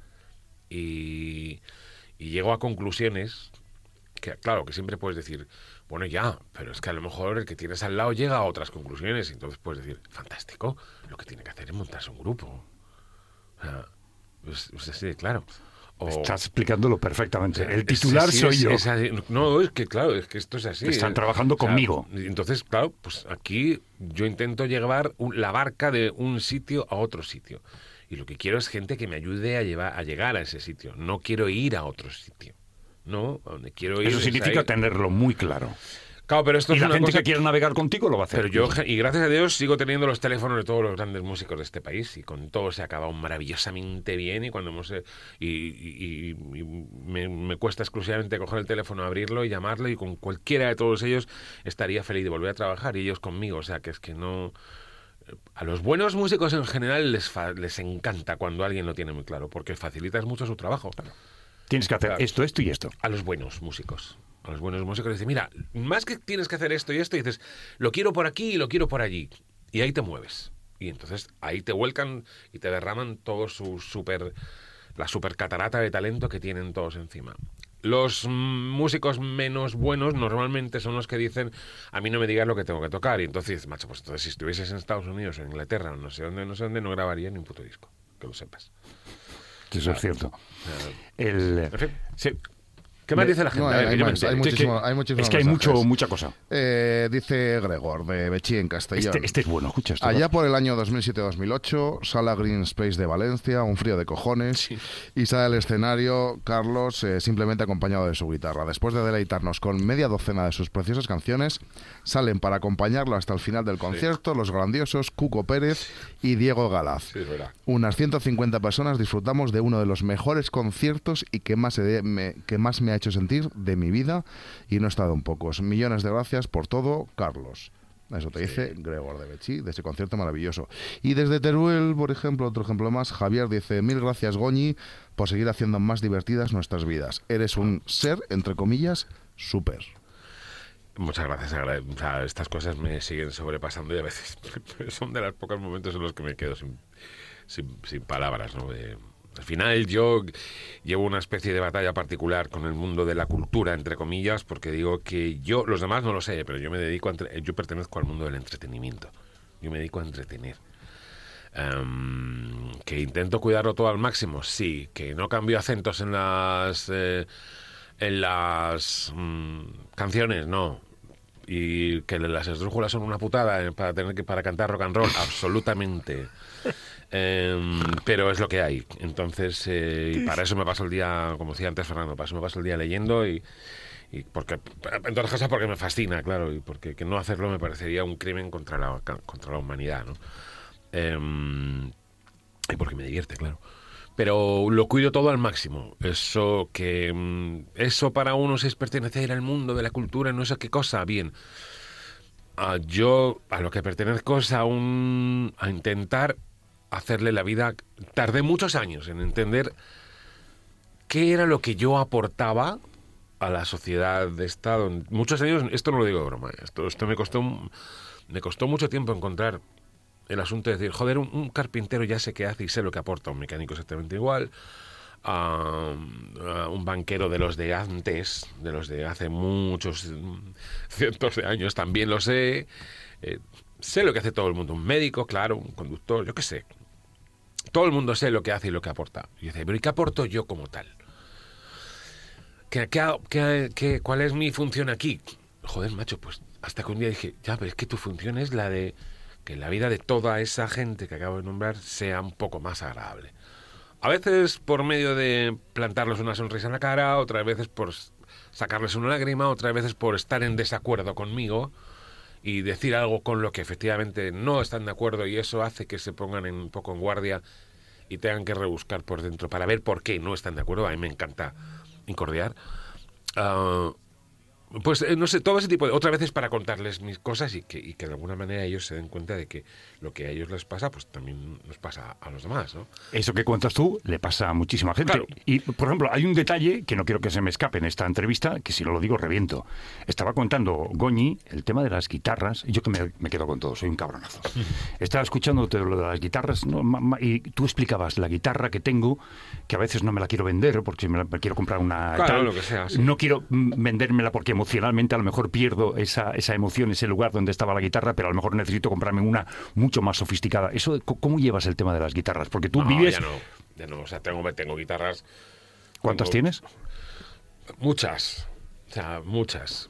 Y llego a conclusiones que, claro, que siempre puedes decir, bueno, ya, pero es que a lo mejor el que tienes al lado llega a otras conclusiones. Y entonces puedes decir, fantástico, lo que tiene que hacer es montarse un grupo. O sea, es así de claro. O, Estás explicándolo perfectamente. El es titular así, soy yo. es así. No, es que claro, es que esto es así. Están trabajando conmigo. Entonces, claro, pues aquí yo intento llevar la barca de un sitio a otro sitio. Y lo que quiero es gente que me ayude a llegar a ese sitio. No quiero ir a otro sitio. No, a donde quiero ir. Eso es significa ahí. tenerlo muy claro. Claro, pero esto Y es la una gente cosa que quiere navegar contigo lo va a hacer. pero yo, y gracias a Dios, sigo teniendo los teléfonos de todos los grandes músicos de este país y con todos se ha acabado maravillosamente bien y cuando hemos y me cuesta exclusivamente coger el teléfono, abrirlo y llamarlo y con cualquiera de todos ellos estaría feliz de volver a trabajar y ellos conmigo. O sea, que es que no... A los buenos músicos en general les encanta cuando alguien lo tiene muy claro porque facilitas mucho su trabajo. Tienes que hacer Claro. esto y esto. A los buenos músicos. A los buenos músicos dicen, mira, más que tienes que hacer esto y esto, y dices, lo quiero por aquí y lo quiero por allí. Y ahí te mueves. Y entonces ahí te vuelcan y te derraman todo la super catarata de talento que tienen todos encima. Los músicos menos buenos normalmente son los que dicen, a mí no me digas lo que tengo que tocar. Y entonces, macho, pues entonces si estuvieses en Estados Unidos o en Inglaterra o no sé dónde, no grabaría ni un puto disco. Que lo sepas. Eso es cierto. En fin. Sí. ¿Qué más dice la gente? No, A ver, que hay yo me más, entere. hay muchísimos Es que hay mensajes. mucha cosa. Dice Gregor, de Bechí, en Castellón. Este es bueno, escucha esto. Allá por el año 2007-2008, sala Green Space de Valencia, un frío de cojones, Sí. y sale al escenario Carlos simplemente acompañado de su guitarra. Después de deleitarnos con media docena de sus preciosas canciones, salen para acompañarlo hasta el final del concierto los grandiosos Cuco Pérez y Diego Galaz. Sí, es verdad. Unas 150 personas disfrutamos de uno de los mejores conciertos y que más me ha hecho sentir de mi vida, y no he estado en pocos. Millones de gracias por todo, Carlos. Eso te dice Gregor de Bechí, de ese concierto maravilloso. Y desde Teruel, por ejemplo, otro ejemplo más, Javier dice, 1000 gracias, Goñi, por seguir haciendo más divertidas nuestras vidas. Eres un ser, entre comillas, súper. Muchas gracias. O sea, estas cosas me siguen sobrepasando y a veces son de los pocos momentos en los que me quedo sin palabras, ¿no? Al final yo llevo una especie de batalla particular con el mundo de la cultura, entre comillas, porque digo que los demás no lo sé, pero yo yo pertenezco al mundo del entretenimiento. Yo me dedico a entretener. Que intento cuidarlo todo al máximo, sí. Que no cambio acentos en las canciones, no. Y que las esdrújulas son una putada para cantar rock and roll, absolutamente. Pero es lo que hay. Entonces, y para eso me paso el día, como decía antes Fernando, para eso me paso el día leyendo y porque, en todas cosas, porque me fascina, claro, y porque que no hacerlo me parecería un crimen contra la humanidad, ¿no? Y porque me divierte, claro. pero lo cuido todo al máximo. Eso para unos es pertenecer al mundo de la cultura, no sé qué cosa, bien. Yo a lo que pertenezco es a intentar hacerle la vida. Tardé muchos años en entender qué era lo que yo aportaba a la sociedad de Estado. Muchos años, esto no lo digo de broma, esto me costó mucho tiempo encontrar el asunto de decir, joder, un carpintero ya sé qué hace y sé lo que aporta, un mecánico exactamente igual, a un banquero de los de antes, de los de hace muchos cientos de años, también lo sé. Sé lo que hace todo el mundo, un médico, claro, un conductor, yo qué sé. Todo el mundo sé lo que hace y lo que aporta. Y dice, pero ¿y qué aporto yo como tal? ¿Cuál es mi función aquí? Joder, macho, pues hasta que un día dije, ya, pero es que tu función es la de que la vida de toda esa gente que acabo de nombrar sea un poco más agradable. A veces por medio de plantarles una sonrisa en la cara, otras veces por sacarles una lágrima, otras veces por estar en desacuerdo conmigo y decir algo con lo que efectivamente no están de acuerdo, y eso hace que se pongan un poco en guardia y tengan que rebuscar por dentro para ver por qué no están de acuerdo. A mí me encanta incordiar. Pues no sé, todo ese tipo de... Otras veces para contarles mis cosas y que de alguna manera ellos se den cuenta de que lo que a ellos les pasa, pues también nos pasa a los demás, ¿no? Eso que cuentas tú le pasa a muchísima gente. Claro. Y, por ejemplo, hay un detalle que no quiero que se me escape en esta entrevista, que si no lo digo reviento. Estaba contando Goñi el tema de las guitarras, y yo que me quedo con todo, soy un cabronazo. Estaba escuchándote lo de las guitarras, ¿no? Y tú explicabas la guitarra que tengo, que a veces no me la quiero vender, porque si me quiero comprar una... Claro, tal, lo que sea, sí. No quiero vendérmela porque emocionalmente a lo mejor pierdo esa emoción, ese lugar donde estaba la guitarra, pero a lo mejor necesito comprarme una mucho más sofisticada. Eso, ¿cómo llevas el tema de las guitarras? Porque tú vives... Ya no, o sea, tengo guitarras... ¿Cuántas tienes? Muchas, o sea, muchas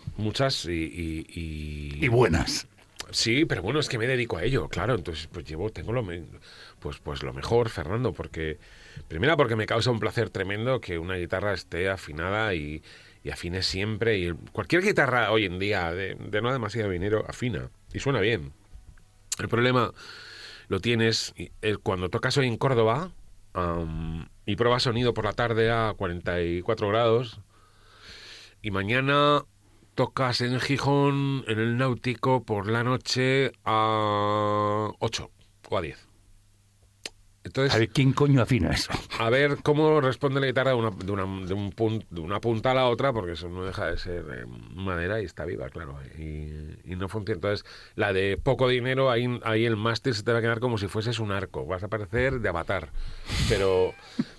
y buenas. Sí, pero bueno, es que me dedico a ello, claro, entonces pues tengo lo mejor, Fernando, porque primero porque me causa un placer tremendo que una guitarra esté afinada y afine siempre, y cualquier guitarra hoy en día de no demasiado dinero afina y suena bien. El problema lo tienes cuando tocas hoy en Córdoba y pruebas sonido por la tarde a 44 grados y mañana tocas en Gijón, en el Náutico, por la noche a 8 o a 10. Entonces, a ver, ¿quién coño afina eso? A ver cómo responde la guitarra de una punta a la otra, porque eso no deja de ser madera y está viva, claro, y no funciona. Entonces, la de poco dinero, ahí el mástil se te va a quedar como si fueses un arco, vas a parecer de Avatar, pero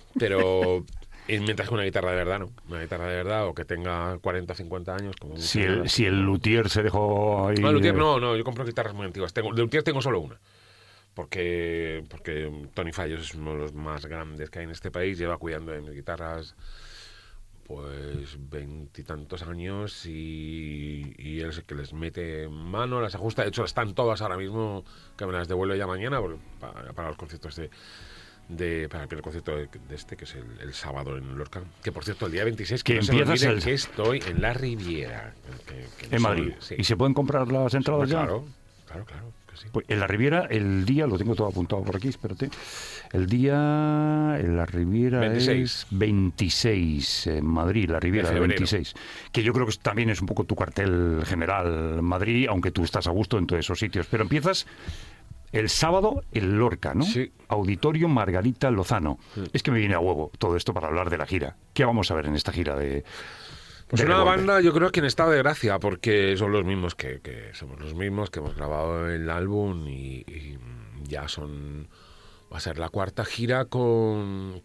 y mientras que una guitarra de verdad, ¿no? Una guitarra de verdad, o que tenga 40 o 50 años. Como si el luthier se dejó ahí... No, luthier no, yo compro guitarras muy antiguas. De luthier tengo solo una. Porque Tony Fallos es uno de los más grandes que hay en este país, lleva cuidando de mis guitarras pues 20 y tantos años y él es el que les mete mano, las ajusta. De hecho, están todas ahora mismo, que me las devuelve ya mañana para los conciertos para el primer concierto de este, que es el sábado en Lorca, que por cierto el día 26 que no se me olvide que estoy en la Riviera en Madrid, sí. ¿Y se pueden comprar las entradas ya? Claro, que sí. Pues en la Riviera el día, lo tengo todo apuntado por aquí, espérate, el día en la Riviera 26. Es 26 en Madrid, la Riviera del 26, que yo creo que también es un poco tu cartel general Madrid, aunque tú estás a gusto en todos esos sitios, pero empiezas el sábado en Lorca, ¿no? Sí. Auditorio Margarita Lozano. Sí. Es que me viene a huevo todo esto para hablar de la gira. ¿Qué vamos a ver en esta gira de...? Pues una banda, yo creo que en estado de gracia, porque son los mismos que somos los mismos que hemos grabado el álbum y ya va a ser la cuarta gira con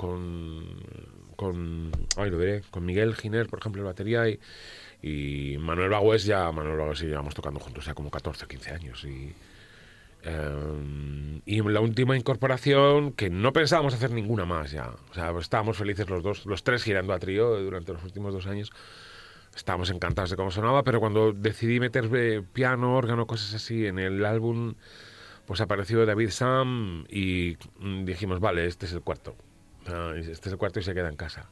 Miguel Giner, por ejemplo, en batería, y Manuel Bagüés y llevamos tocando juntos ya como 14 o 15 años y la última incorporación, que no pensábamos hacer ninguna más ya, o sea, estábamos felices los tres girando a trío durante los últimos 2 años, estábamos encantados de cómo sonaba, pero cuando decidí meter piano, órgano, cosas así en el álbum, pues apareció David Sam y dijimos, vale, este es el cuarto y se queda en casa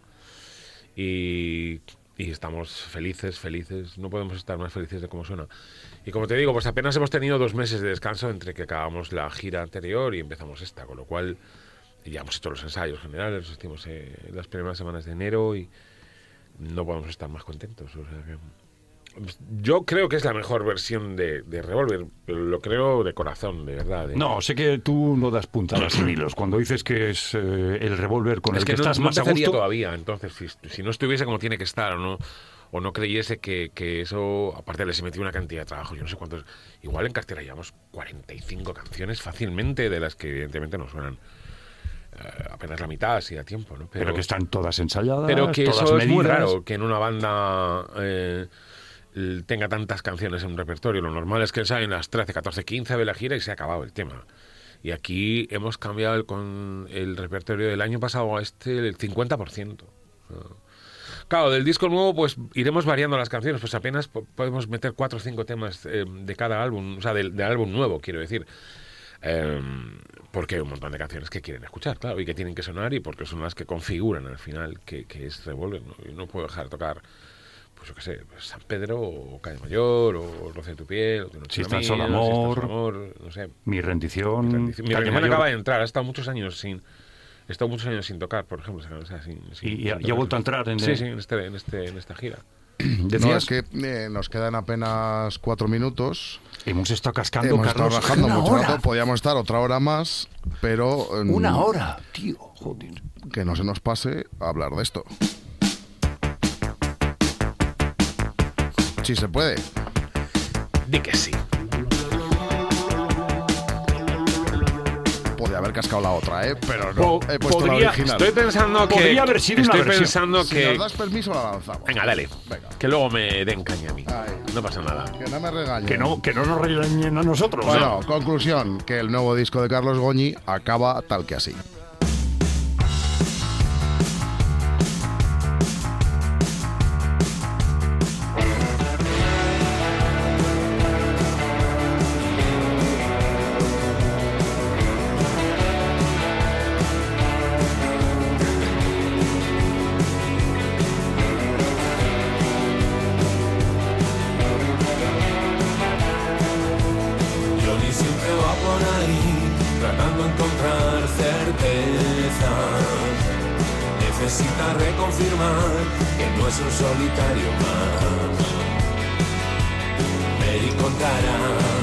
y estamos felices, no podemos estar más felices de cómo suena. Y como te digo, pues apenas hemos tenido 2 meses de descanso entre que acabamos la gira anterior y empezamos esta, con lo cual Y ya hemos hecho los ensayos generales, los hicimos las primeras semanas de enero y no podemos estar más contentos. O sea que yo creo que es la mejor versión de Revolver, pero lo creo de corazón, de verdad. No, sé que tú no das puntadas sin hilos. Cuando dices que es el Revolver con el que estás más a gusto... todavía, entonces, si no estuviese como tiene que estar o no creyese que eso, aparte les he metido una cantidad de trabajo, yo no sé cuántos, igual en cartera llevamos 45 canciones fácilmente, de las que evidentemente no suenan apenas la mitad, así a tiempo, ¿no? Pero que están todas ensayadas, pero que todas eso medidas. Es muy raro, que en una banda tenga tantas canciones en un repertorio. Lo normal es que ensayen las 13, 14, 15 de la gira y se ha acabado el tema. Y aquí hemos cambiado con el repertorio del año pasado a el 50%. Claro, del disco nuevo pues iremos variando las canciones, pues apenas podemos meter 4 o 5 temas de cada álbum, o sea, del álbum nuevo, quiero decir. Porque hay un montón de canciones que quieren escuchar, claro, y que tienen que sonar, y porque son las que configuran al final que es Revolver, ¿no? Y no puedo dejar de tocar, pues yo qué sé, San Pedro, o Calle Mayor, o Roce de tu piel, o Si está solo amor, no sé. Mi rendición. Mi rendición acaba de entrar, ha estado muchos años sin tocar, por ejemplo. O sea, y ha vuelto a entrar en... Sí, en esta gira. No, es que nos quedan apenas 4 minutos. Hemos estado cascando, Hemos Carlos, estado rajando una mucho hora. rato. Podíamos estar otra hora más, pero... Una hora, tío, joder. Que no se nos pase a hablar de esto. Sí se puede. Di que sí. Podría haber cascado la otra, pero no. He puesto la original. Estoy pensando que... Podría haber sido una versión. Si nos das permiso, la lanzamos. Venga, dale. Venga. Que luego me den caña a mí. Ay. No pasa nada. Que no me regañen. Que no nos regañen a nosotros. Bueno, conclusión, que el nuevo disco de Carlos Goñi acaba tal que así. Johnny siempre va por ahí, tratando de encontrar certezas. Necesita reconfirmar que no es un solitario más. Mary contará,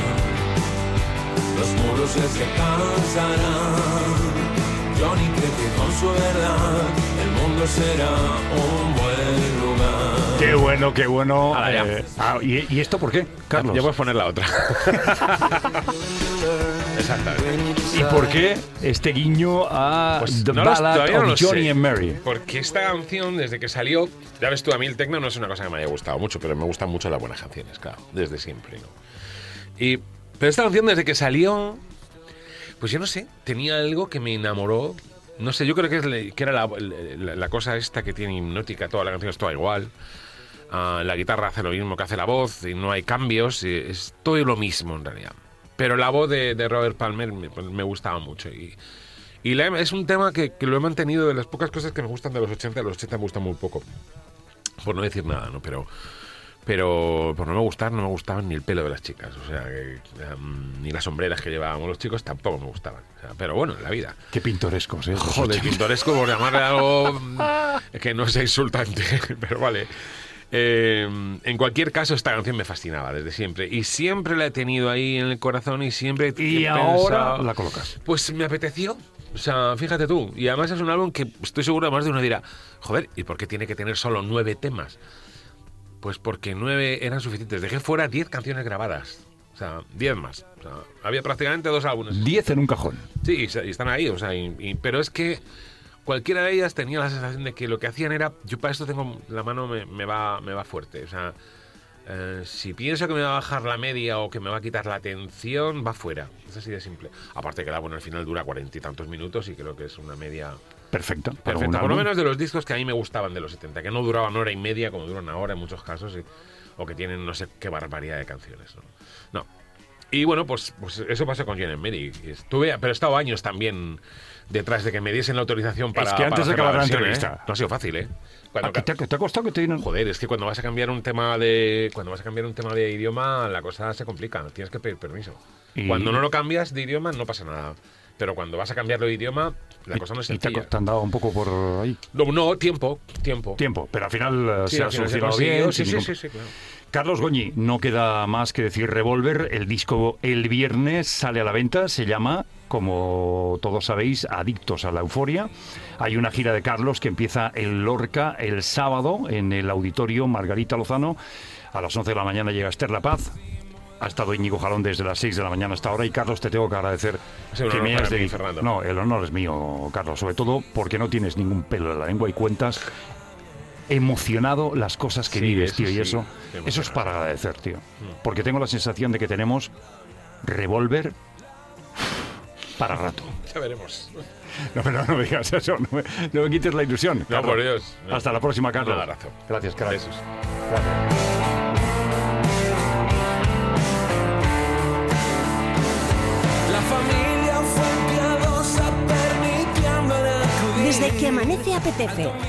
los muros les descansarán. Johnny cree que con su verdad el mundo será un buen lugar. Qué bueno, qué bueno. Ahora ya. ¿Y esto por qué, Carlos? Ya puedes poner la otra. Exactamente. ¿Y por qué este guiño a Pues The no lo- Ballad todavía no lo of Johnny sé. and Mary? Porque esta canción, desde que salió, ya ves tú, a mí el techno no es una cosa que me haya gustado mucho, pero me gustan mucho las buenas canciones, claro, desde siempre, ¿no? Pero esta canción, desde que salió, pues yo no sé, tenía algo que me enamoró. No sé, yo creo que era la cosa esta que tiene hipnótica, toda la canción es toda igual. La guitarra hace lo mismo que hace la voz y no hay cambios, y es todo lo mismo en realidad. Pero la voz de Robert Palmer me gustaba mucho y es un tema que lo he mantenido, de las pocas cosas que me gustan de los 80. Los 80 me gustan muy poco, por no decir nada, ¿no? Pero por no me gustaban ni el pelo de las chicas, o sea, ni las sombreras que llevábamos los chicos tampoco me gustaban. O sea, pero bueno, en la vida. Qué pintorescos, ¿eh? Joder, pintoresco por llamarle algo que no sea insultante, pero vale. En cualquier caso, esta canción me fascinaba desde siempre y siempre la he tenido ahí en el corazón y siempre Y he ahora pensado, la colocas. pues me apeteció. O sea, fíjate tú. Y además es un álbum que estoy seguro, más de uno dirá, joder, ¿y por qué tiene que tener solo 9 temas? Pues porque 9 eran suficientes. Dejé fuera 10 canciones grabadas. O sea, 10 más. O sea, había prácticamente 2 álbumes. 10 en un cajón. Sí, y están ahí. O sea, pero es que cualquiera de ellas tenía la sensación de que lo que hacían era, yo para esto tengo la mano me va fuerte. O sea, si pienso que me va a bajar la media o que me va a quitar la atención, va fuera. Es así de simple. Aparte que el álbum al final dura 40 y tantos minutos y creo que es una media Perfecto. para un perfecta. Por lo álbum. menos de los discos que a mí me gustaban de los 70, que no duraban hora y media como duran ahora en muchos casos, o que tienen no sé qué barbaridad de canciones. No. Y bueno, pues eso pasó con Johnny and Mary. Pero he estado años también detrás de que me diesen la autorización para. Es que antes para de hacer acabar la versión, entrevista. No ha sido fácil, ¿eh? ¿Te ha costado que te digan? Joder, es que cuando vas a cambiar un tema de idioma, la cosa se complica, tienes que pedir permiso. Y- Cuando no lo cambias de idioma no pasa nada. Pero cuando vas a cambiarlo de idioma, la cosa no es ¿Y te sencilla. han dado un poco por ahí? No, tiempo. Tiempo, pero al final Sí, se ha al final se solucionado consiguió. bien. Sí, sin sí, ningún- claro. Carlos Goñi, no queda más que decir Revolver. El disco el viernes sale a la venta, se llama, como todos sabéis, Adictos a la Euforia. Hay una gira de Carlos que empieza en Lorca el sábado en el auditorio Margarita Lozano. A las 11 de la mañana llega Esther La Paz. Ha estado Íñigo Jalón desde las 6 de la mañana hasta ahora. Y Carlos, te tengo que agradecer sido un que honor me para hayas mí, dedicado. Fernando. No, el honor es mío, Carlos, sobre todo porque no tienes ningún pelo en la lengua y cuentas emocionado las cosas que Sí, vives, eso tío, y sí, eso estoy es emocionado. para agradecer, tío. Porque tengo la sensación de que tenemos Revolver para rato. Ya veremos. No me digas eso, no me quites la ilusión. No, Carlos. por Dios. No. Hasta la próxima, Carlos. Un abrazo. Gracias, Carlos. Besos. La familia fue piadosa permitiéndole acudir. Desde que amanece apetece.